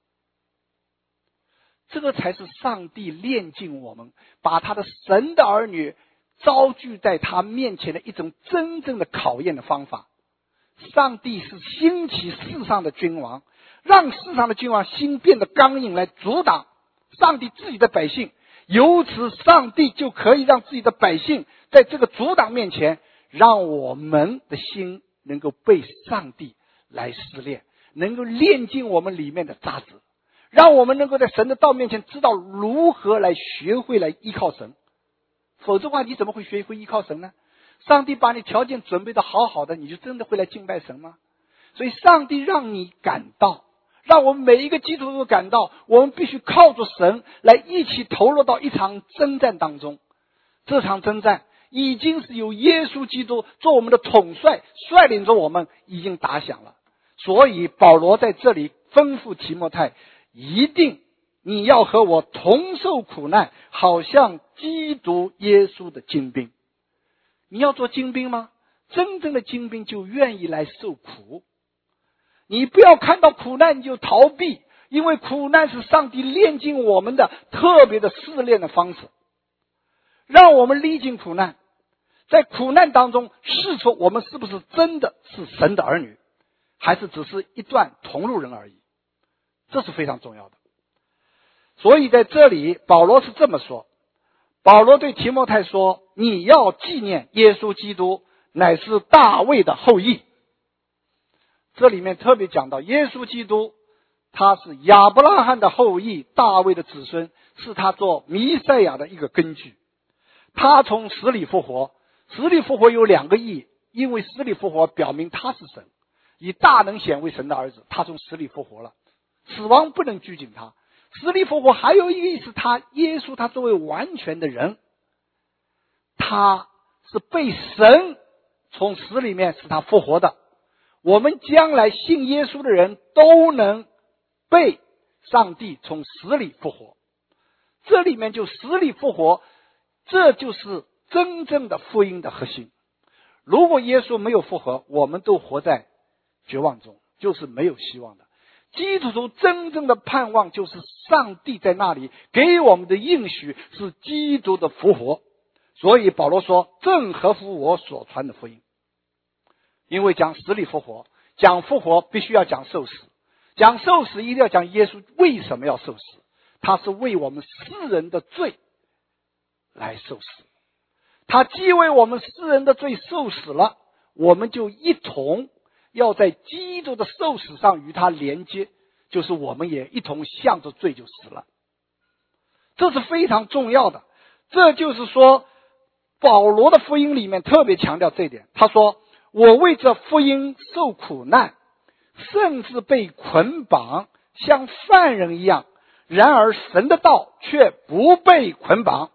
这个才是上帝炼净我们，把他的神的儿女招聚在他面前的一种真正的考验的方法。上帝是兴起世上的君王，让世上的君王心变得刚硬，来阻挡上帝自己的百姓。由此上帝就可以让自己的百姓在这个阻挡面前，让我们的心能够被上帝来试炼，能够炼尽我们里面的渣子，让我们能够在神的道面前知道如何来学会来依靠神。否则的话，你怎么会学会依靠神呢？上帝把你条件准备的好好的，你就真的会来敬拜神吗？所以上帝让你感到，让我们每一个基督徒感到，我们必须靠着神来一起投入到一场征战当中。这场征战已经是由耶稣基督做我们的统帅，率领着我们已经打响了。所以保罗在这里吩咐提摩太，一定你要和我同受苦难，好像基督耶稣的精兵。你要做精兵吗？真正的精兵就愿意来受苦。你不要看到苦难你就逃避， 因为苦难是上帝炼净我们的特别的试炼的方式，让我们历经苦难，在苦难当中试出我们是不是真的是神的儿女，还是只是一段同路人而已，这是非常重要的。所以在这里保罗是这么说，保罗对提摩太说，你要纪念耶稣基督乃是大卫的后裔。这里面特别讲到耶稣基督他是亚伯拉罕的后裔，大卫的子孙，是他做弥赛亚的一个根据。他从死里复活，死里复活有两个意义，因为死里复活表明他是神，以大能显为神的儿子，他从死里复活了，死亡不能拘谨他。死里复活还有一个意思，他耶稣他作为完全的人，他是被神从死里面使他复活的。我们将来信耶稣的人都能被上帝从死里复活，这里面就死里复活，这就是真正的福音的核心。如果耶稣没有复活，我们都活在绝望中，就是没有希望的。基督徒真正的盼望就是上帝在那里给我们的应许是基督的复活，所以保罗说正合乎我所传的福音。因为讲死里复活，讲复活必须要讲受死，讲受死一定要讲耶稣为什么要受死，他是为我们世人的罪来受死，他既为我们世人的罪受死了，我们就一同要在基督的受死上与他连接，就是我们也一同向着罪就死了，这是非常重要的。这就是说保罗的福音里面特别强调这一点，他说我为这福音受苦难，甚至被捆绑，像犯人一样，然而神的道却不被捆绑。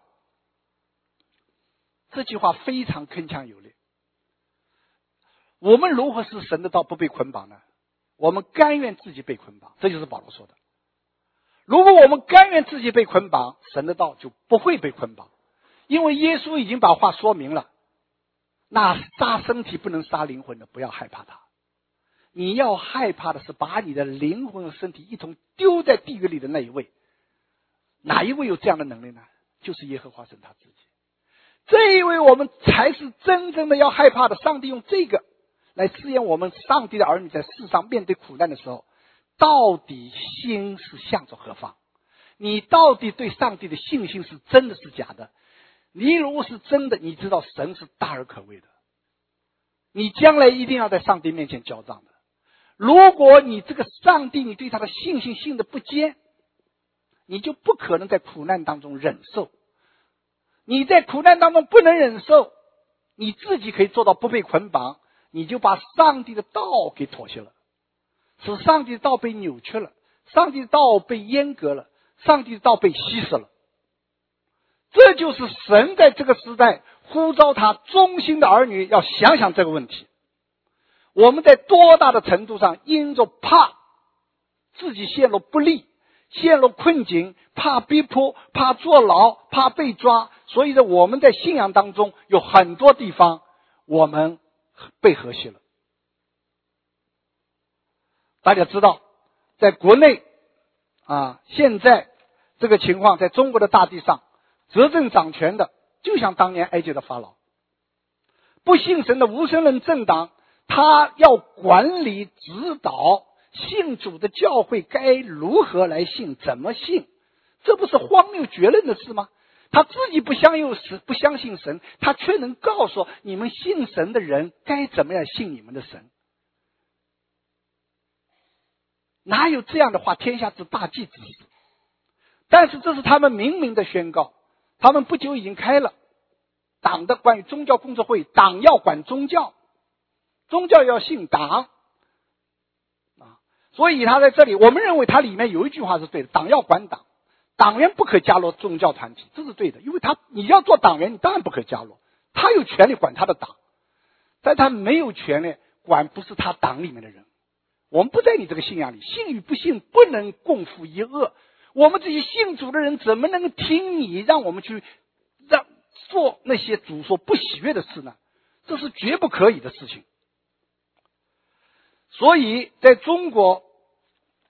这句话非常铿锵有力。我们如何使神的道不被捆绑呢？我们甘愿自己被捆绑，这就是保罗说的。如果我们甘愿自己被捆绑，神的道就不会被捆绑，因为耶稣已经把话说明了，那杀身体不能杀灵魂的，不要害怕他。你要害怕的是把你的灵魂和身体一同丢在地狱里的那一位。哪一位有这样的能力呢？就是耶和华神他自己。这一位我们才是真正的要害怕的。上帝用这个来试验我们上帝的儿女在世上面对苦难的时候，到底心是向着何方？你到底对上帝的信心是真的是假的？你如果是真的，你知道神是大而可畏的，你将来一定要在上帝面前交账的。如果你这个上帝你对他的信心信的不坚，你就不可能在苦难当中忍受。你在苦难当中不能忍受，你自己可以做到不被捆绑，你就把上帝的道给妥协了，使上帝的道被扭曲了，上帝的道被阉割了，上帝的道被稀释了。这就是神在这个时代呼召他忠心的儿女要想想这个问题。我们在多大的程度上因着怕自己陷入不利，陷入困境，怕逼迫，怕坐牢，怕被抓，所以我们在信仰当中有很多地方我们被和谐了。大家知道在国内啊，现在这个情况在中国的大地上执政掌权的就像当年埃及的法老，不信神的无神论政党，他要管理指导信主的教会该如何来信，怎么信，这不是荒谬绝伦的事吗？他自己不相信神，不相信神，他却能告诉你们信神的人该怎么样信你们的神。哪有这样的话？天下之大忌之事。但是这是他们明明的宣告，他们不久已经开了党的关于宗教工作会，党要管宗教，宗教要信党啊。所以他在这里，我们认为他里面有一句话是对的，党要管党，党员不可加入宗教团体，这是对的，因为他你要做党员，你当然不可加入，他有权利管他的党，但他没有权利管不是他党里面的人。我们不在你这个信仰里，信与不信不能共负一恶。我们这些信主的人怎么能听你让我们去让做那些主所不喜悦的事呢？这是绝不可以的事情。所以在中国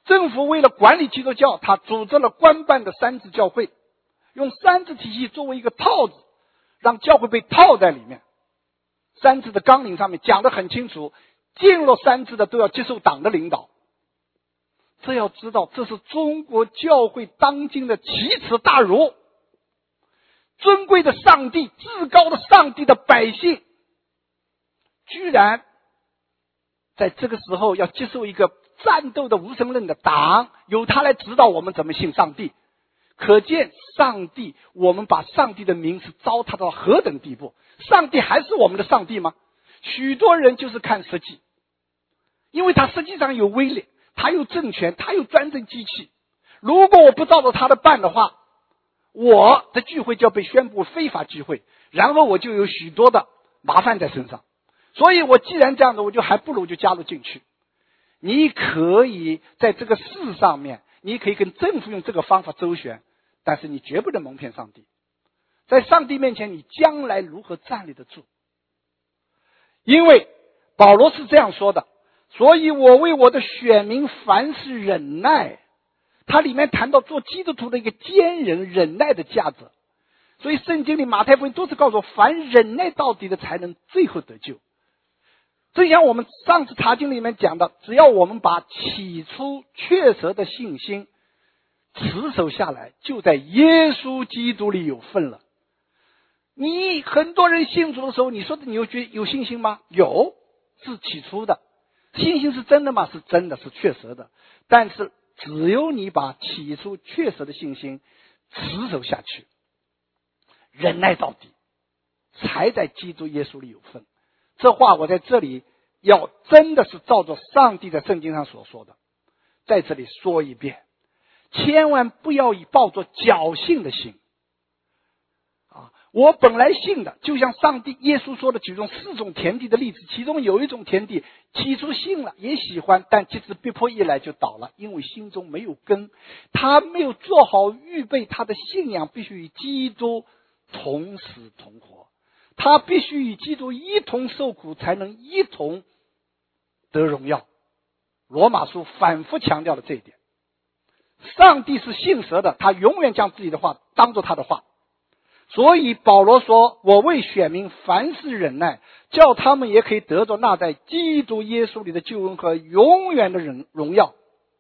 政府为了管理基督教，他组织了官办的三自教会，用三自体系作为一个套子，让教会被套在里面。三自的纲领上面讲得很清楚，进入三自的都要接受党的领导。这要知道，这是中国教会当今的奇耻大辱。尊贵的上帝，至高的上帝的百姓，居然在这个时候要接受一个战斗的无神论的党，由他来指导我们怎么信上帝。可见上帝，我们把上帝的名是糟蹋到何等地步？上帝还是我们的上帝吗？许多人就是看实际，因为他实际上有威力，他有政权，他有专政机器。如果我不照着他的办的话，我的聚会就要被宣布非法聚会，然后我就有许多的麻烦在身上。所以我既然这样的，我就还不如就加入进去。你可以在这个事上面，你可以跟政府用这个方法周旋，但是你绝不能蒙骗上帝。在上帝面前，你将来如何站立得住？因为保罗是这样说的，所以我为我的选民凡事忍耐。他里面谈到做基督徒的一个坚忍忍耐的价值，所以圣经里马太福音都是告诉我，凡忍耐到底的才能最后得救。正像我们上次查经里面讲的，只要我们把起初确实的信心持守下来，就在耶稣基督里有份了。你很多人信主的时候，你说的你有觉有信心吗？有，是起初的。信心是真的吗？是真的，是确实的。但是只有你把起初确实的信心持守下去，忍耐到底，才在基督耶稣里有份。这话我在这里要真的是照着上帝在圣经上所说的，在这里说一遍，千万不要以抱着侥幸的心啊！我本来信的，就像上帝耶稣说的举种四种田地的例子，其中有一种田地起初信了也喜欢，但即使逼迫一来就倒了，因为心中没有根，他没有做好预备，他的信仰必须与基督同死同活，他必须与基督一同受苦，才能一同得荣耀。罗马书反复强调了这一点。上帝是信实的，他永远将自己的话当作他的话。所以保罗说，我为选民凡事忍耐，叫他们也可以得着那在基督耶稣里的救恩和永远的荣耀。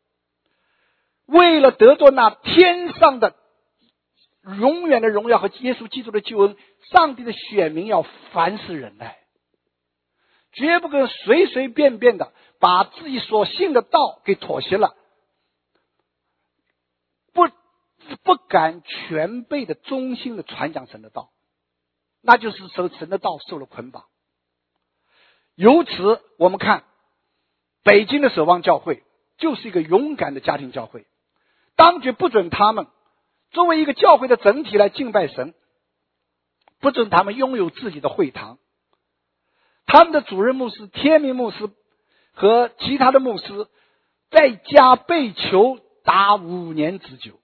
为了得着那天上的永远的荣耀和耶稣基督的救恩，上帝的选民要凡事忍耐，绝不跟随随便便的把自己所信的道给妥协了，不不敢全备的忠心的传讲神的道，那就是受神的道受了捆绑。由此我们看北京的守望教会就是一个勇敢的家庭教会，当局不准他们作为一个教会的整体来敬拜神，不准他们拥有自己的会堂。他们的主任牧师天明牧师和其他的牧师在家被囚达五年之久。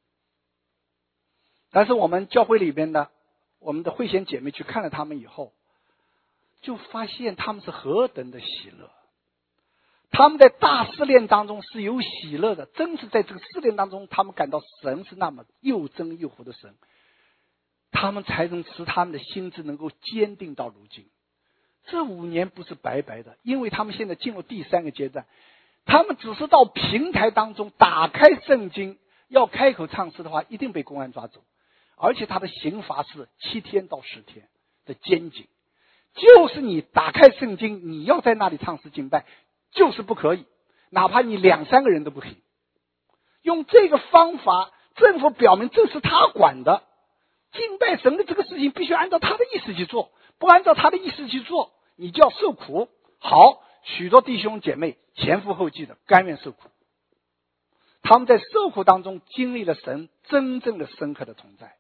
但是我们教会里边的我们的会贤姐妹去看了他们以后，就发现他们是何等的喜乐。他们在大试炼当中是有喜乐的，真是在这个试炼当中，他们感到神是那么又真又活的神，他们才能使他们的心智能够坚定到如今。这五年不是白白的，因为他们现在进入第三个阶段，他们只是到平台当中打开圣经，要开口唱诗的话，一定被公安抓走，而且他的刑罚是七天到十天的监禁。就是你打开圣经，你要在那里唱诗敬拜，就是不可以，哪怕你两三个人都不可以。用这个方法，政府表明这是他管的，敬拜神的这个事情必须按照他的意思去做，不按照他的意思去做，你就要受苦。好，许多弟兄姐妹前赴后继的甘愿受苦，他们在受苦当中经历了神真正的深刻的同在。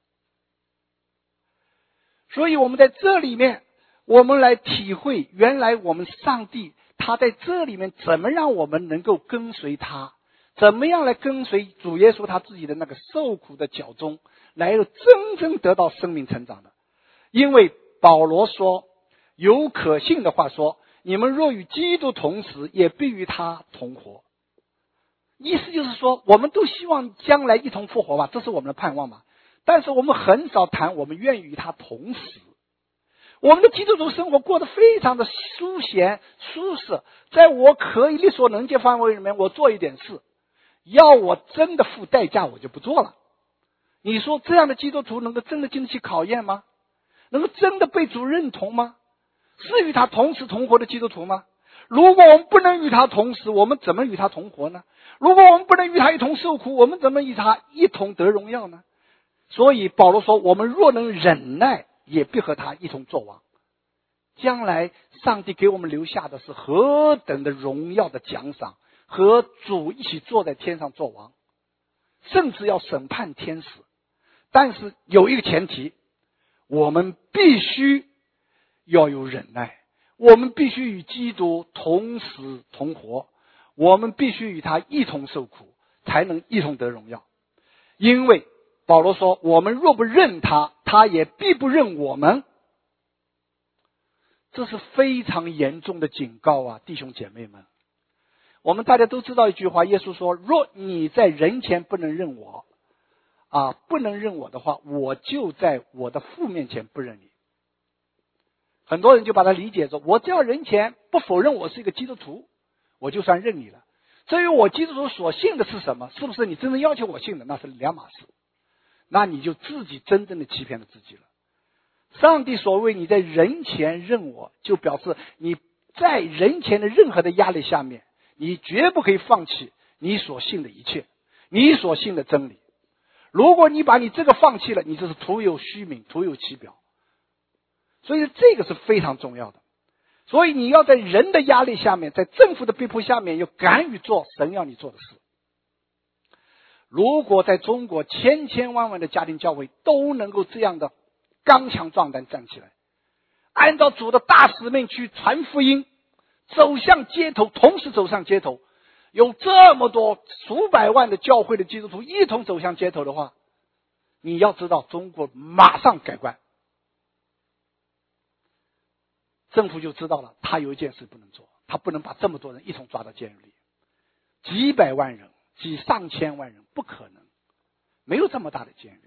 所以我们在这里面，我们来体会原来我们上帝他在这里面怎么让我们能够跟随他，怎么样来跟随主耶稣他自己的那个受苦的脚踪，来真正得到生命成长的。因为保罗说，有可信的话说，你们若与基督同死，也必与他同活。 意思就是说，我们都希望将来一同复活吧，这是我们的盼望嘛。但是我们很少谈我们愿意与他同死。我们的基督徒生活过得非常的舒闲舒适，在我可以力所能及范围里面，我做一点事，要我真的付代价，我就不做了。你说这样的基督徒能够真的经得起考验吗？能够真的被主认同吗？是与他同死同活的基督徒吗？如果我们不能与他同死，我们怎么与他同活呢？如果我们不能与他一同受苦，我们怎么与他一同得荣耀呢？所以保罗说，我们若能忍耐，也必和他一同作王。将来上帝给我们留下的是何等的荣耀的奖赏，和主一起坐在天上作王，甚至要审判天使。但是有一个前提，我们必须要有忍耐，我们必须与基督同死同活，我们必须与他一同受苦，才能一同得荣耀。因为保罗说，我们若不认他，他也必不认我们。这是非常严重的警告啊，弟兄姐妹们。我们大家都知道一句话，耶稣说，若你在人前不能认我啊，不能认我的话，我就在我的父面前不认你。很多人就把它理解着，我只要人前不否认我是一个基督徒，我就算认你了。至于我基督徒所信的是什么，是不是你真正要求我信的，那是两码事。那你就自己真正的欺骗了自己了。上帝所谓你在人前认我，就表示你在人前的任何的压力下面，你绝不可以放弃你所信的一切，你所信的真理。如果你把你这个放弃了，你就是徒有虚名，徒有其表。所以这个是非常重要的。所以你要在人的压力下面，在政府的逼迫下面，要敢于做神要你做的事。如果在中国千千万万的家庭教会都能够这样的刚强壮胆站起来，按照主的大使命去传福音，走向街头，同时走上街头，有这么多数百万的教会的基督徒一同走向街头的话，你要知道中国马上改观。政府就知道了，他有一件事不能做，他不能把这么多人一同抓到监狱里，几百万人几上千万人，不可能，没有这么大的监狱。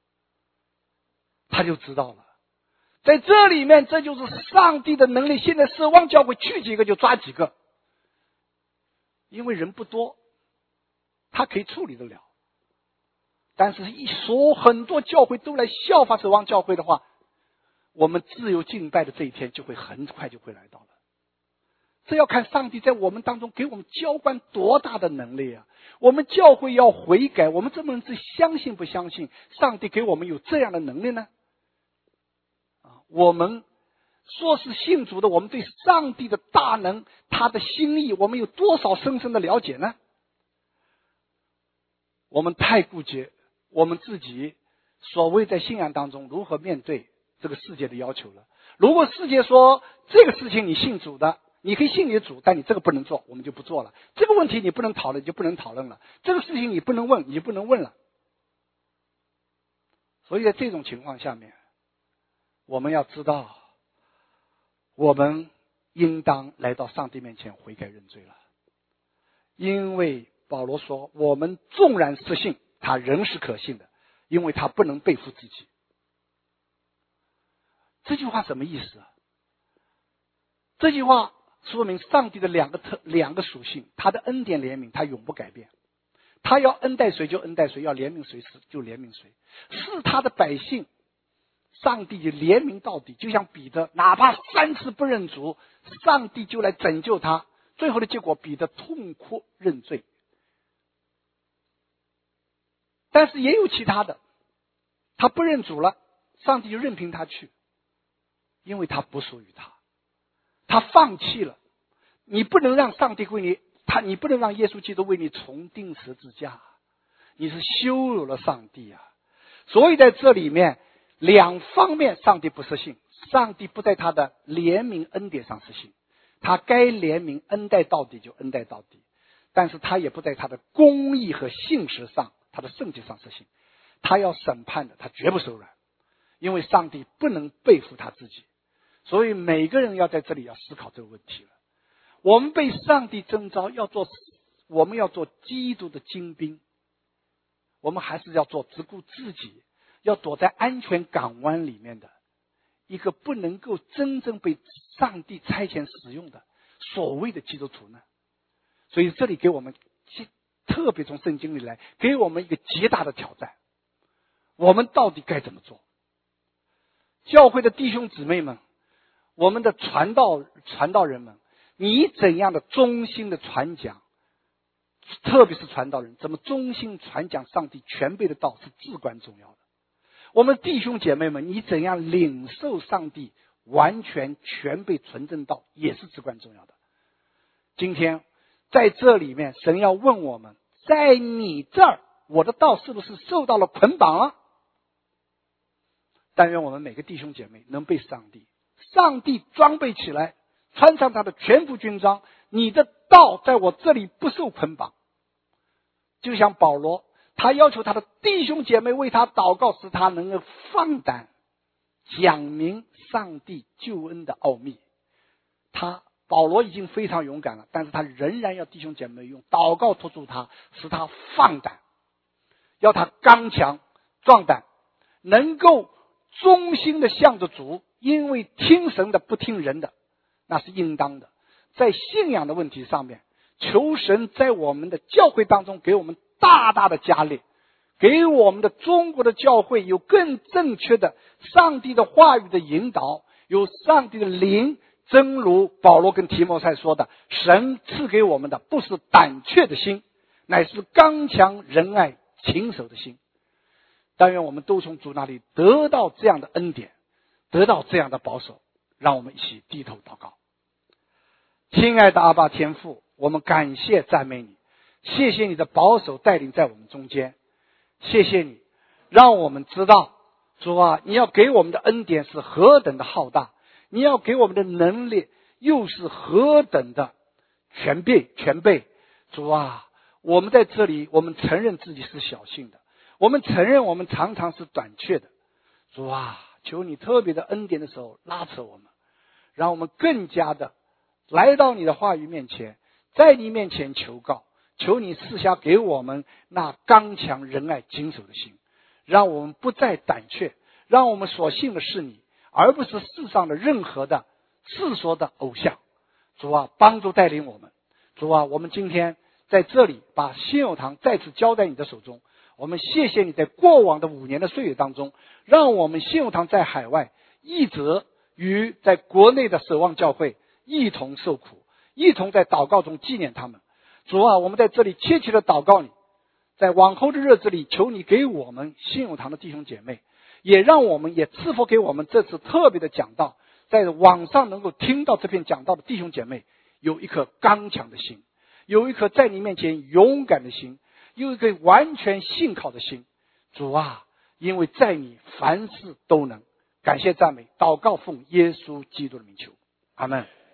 他就知道了，在这里面，这就是上帝的能力。现在奢望教会去几个就抓几个，因为人不多，他可以处理得了。但是一说很多教会都来效法奢望教会的话，我们自由敬拜的这一天就会很快就会来到了。这要看上帝在我们当中给我们浇灌多大的能力啊！我们教会要悔改，我们这么人相信不相信上帝给我们有这样的能力呢？啊，我们说是信主的，我们对上帝的大能，他的心意，我们有多少深深的了解呢？我们太顾及我们自己所谓在信仰当中如何面对这个世界的要求了。如果世界说这个事情你信主的，你可以信你的主，但你这个不能做，我们就不做了。这个问题你不能讨论，就不能讨论了。这个事情你不能问，你就不能问了。所以在这种情况下面，我们要知道，我们应当来到上帝面前悔改认罪了。因为保罗说，我们纵然失信，他仍是可信的，因为他不能背负自己。这句话什么意思啊？这句话说明上帝的两个特两个属性，他的恩典怜悯，他永不改变。他要恩待谁就恩待谁，要怜悯谁就怜悯谁。是他的百姓，上帝就怜悯到底。就像彼得，哪怕三次不认主，上帝就来拯救他。最后的结果，彼得痛哭认罪。但是也有其他的，他不认主了，上帝就任凭他去，因为他不属于他，他放弃了。你不能让上帝为你，他你不能让耶稣基督为你重钉十字架，你是羞辱了上帝啊！所以在这里面两方面，上帝不失信，上帝不在他的怜悯恩典上失信，他该怜悯恩待到底就恩待到底，但是他也不在他的公义和信实上，他的圣洁上失信。他要审判的，他绝不手软，因为上帝不能背负他自己。所以每个人要在这里要思考这个问题了。我们被上帝征召要做我们要做基督的精兵，我们还是要做只顾自己，要躲在安全港湾里面的一个不能够真正被上帝差遣使用的所谓的基督徒呢？所以这里给我们特别从圣经里来给我们一个极大的挑战，我们到底该怎么做？教会的弟兄姊妹们，我们的传道传道人们，你怎样的忠心的传讲，特别是传道人怎么忠心传讲上帝全备的道是至关重要的。我们弟兄姐妹们，你怎样领受上帝完全全备纯正道也是至关重要的。今天在这里面，神要问我们，在你这儿我的道是不是受到了捆绑了？但愿我们每个弟兄姐妹能被上帝上帝装备起来，穿上他的全副军装，你的道在我这里不受捆绑。就像保罗，他要求他的弟兄姐妹为他祷告，使他能够放胆讲明上帝救恩的奥秘。他保罗已经非常勇敢了，但是他仍然要弟兄姐妹用祷告托住他，使他放胆，要他刚强壮胆，能够忠心的向着主，因为听神的不听人的，那是应当的。在信仰的问题上面，求神在我们的教会当中给我们大大的加力，给我们的中国的教会有更正确的上帝的话语的引导，有上帝的灵，正如保罗跟提摩太说的，神赐给我们的不是胆怯的心，乃是刚强仁爱勤守的心。但愿我们都从主那里得到这样的恩典，得到这样的保守。让我们一起低头祷告。亲爱的阿爸天父，我们感谢赞美你，谢谢你的保守带领在我们中间，谢谢你让我们知道，主啊，你要给我们的恩典是何等的浩大，你要给我们的能力又是何等的全备全备。主啊，我们在这里，我们承认自己是小信的，我们承认我们常常是短缺的。主啊，求你特别的恩典的时候拉扯我们，让我们更加的来到你的话语面前，在你面前求告，求你赐下给我们那刚强仁爱谨守的心，让我们不再胆怯，让我们所信的是你，而不是世上的任何的世俗的偶像。主啊，帮助带领我们。主啊，我们今天在这里把信友堂再次交在你的手中，我们谢谢你在过往的五年的岁月当中，让我们信友堂在海外一直与在国内的守望教会一同受苦，一同在祷告中纪念他们。主啊，我们在这里切切的祷告你，在往后的日子里，求你给我们信友堂的弟兄姐妹，也让我们也赐福给我们这次特别的讲道，在网上能够听到这篇讲道的弟兄姐妹，有一颗刚强的心，有一颗在你面前勇敢的心，有一个完全信靠的心。主啊，因为在你凡事都能。感谢赞美，祷告奉耶稣基督的名求，阿们。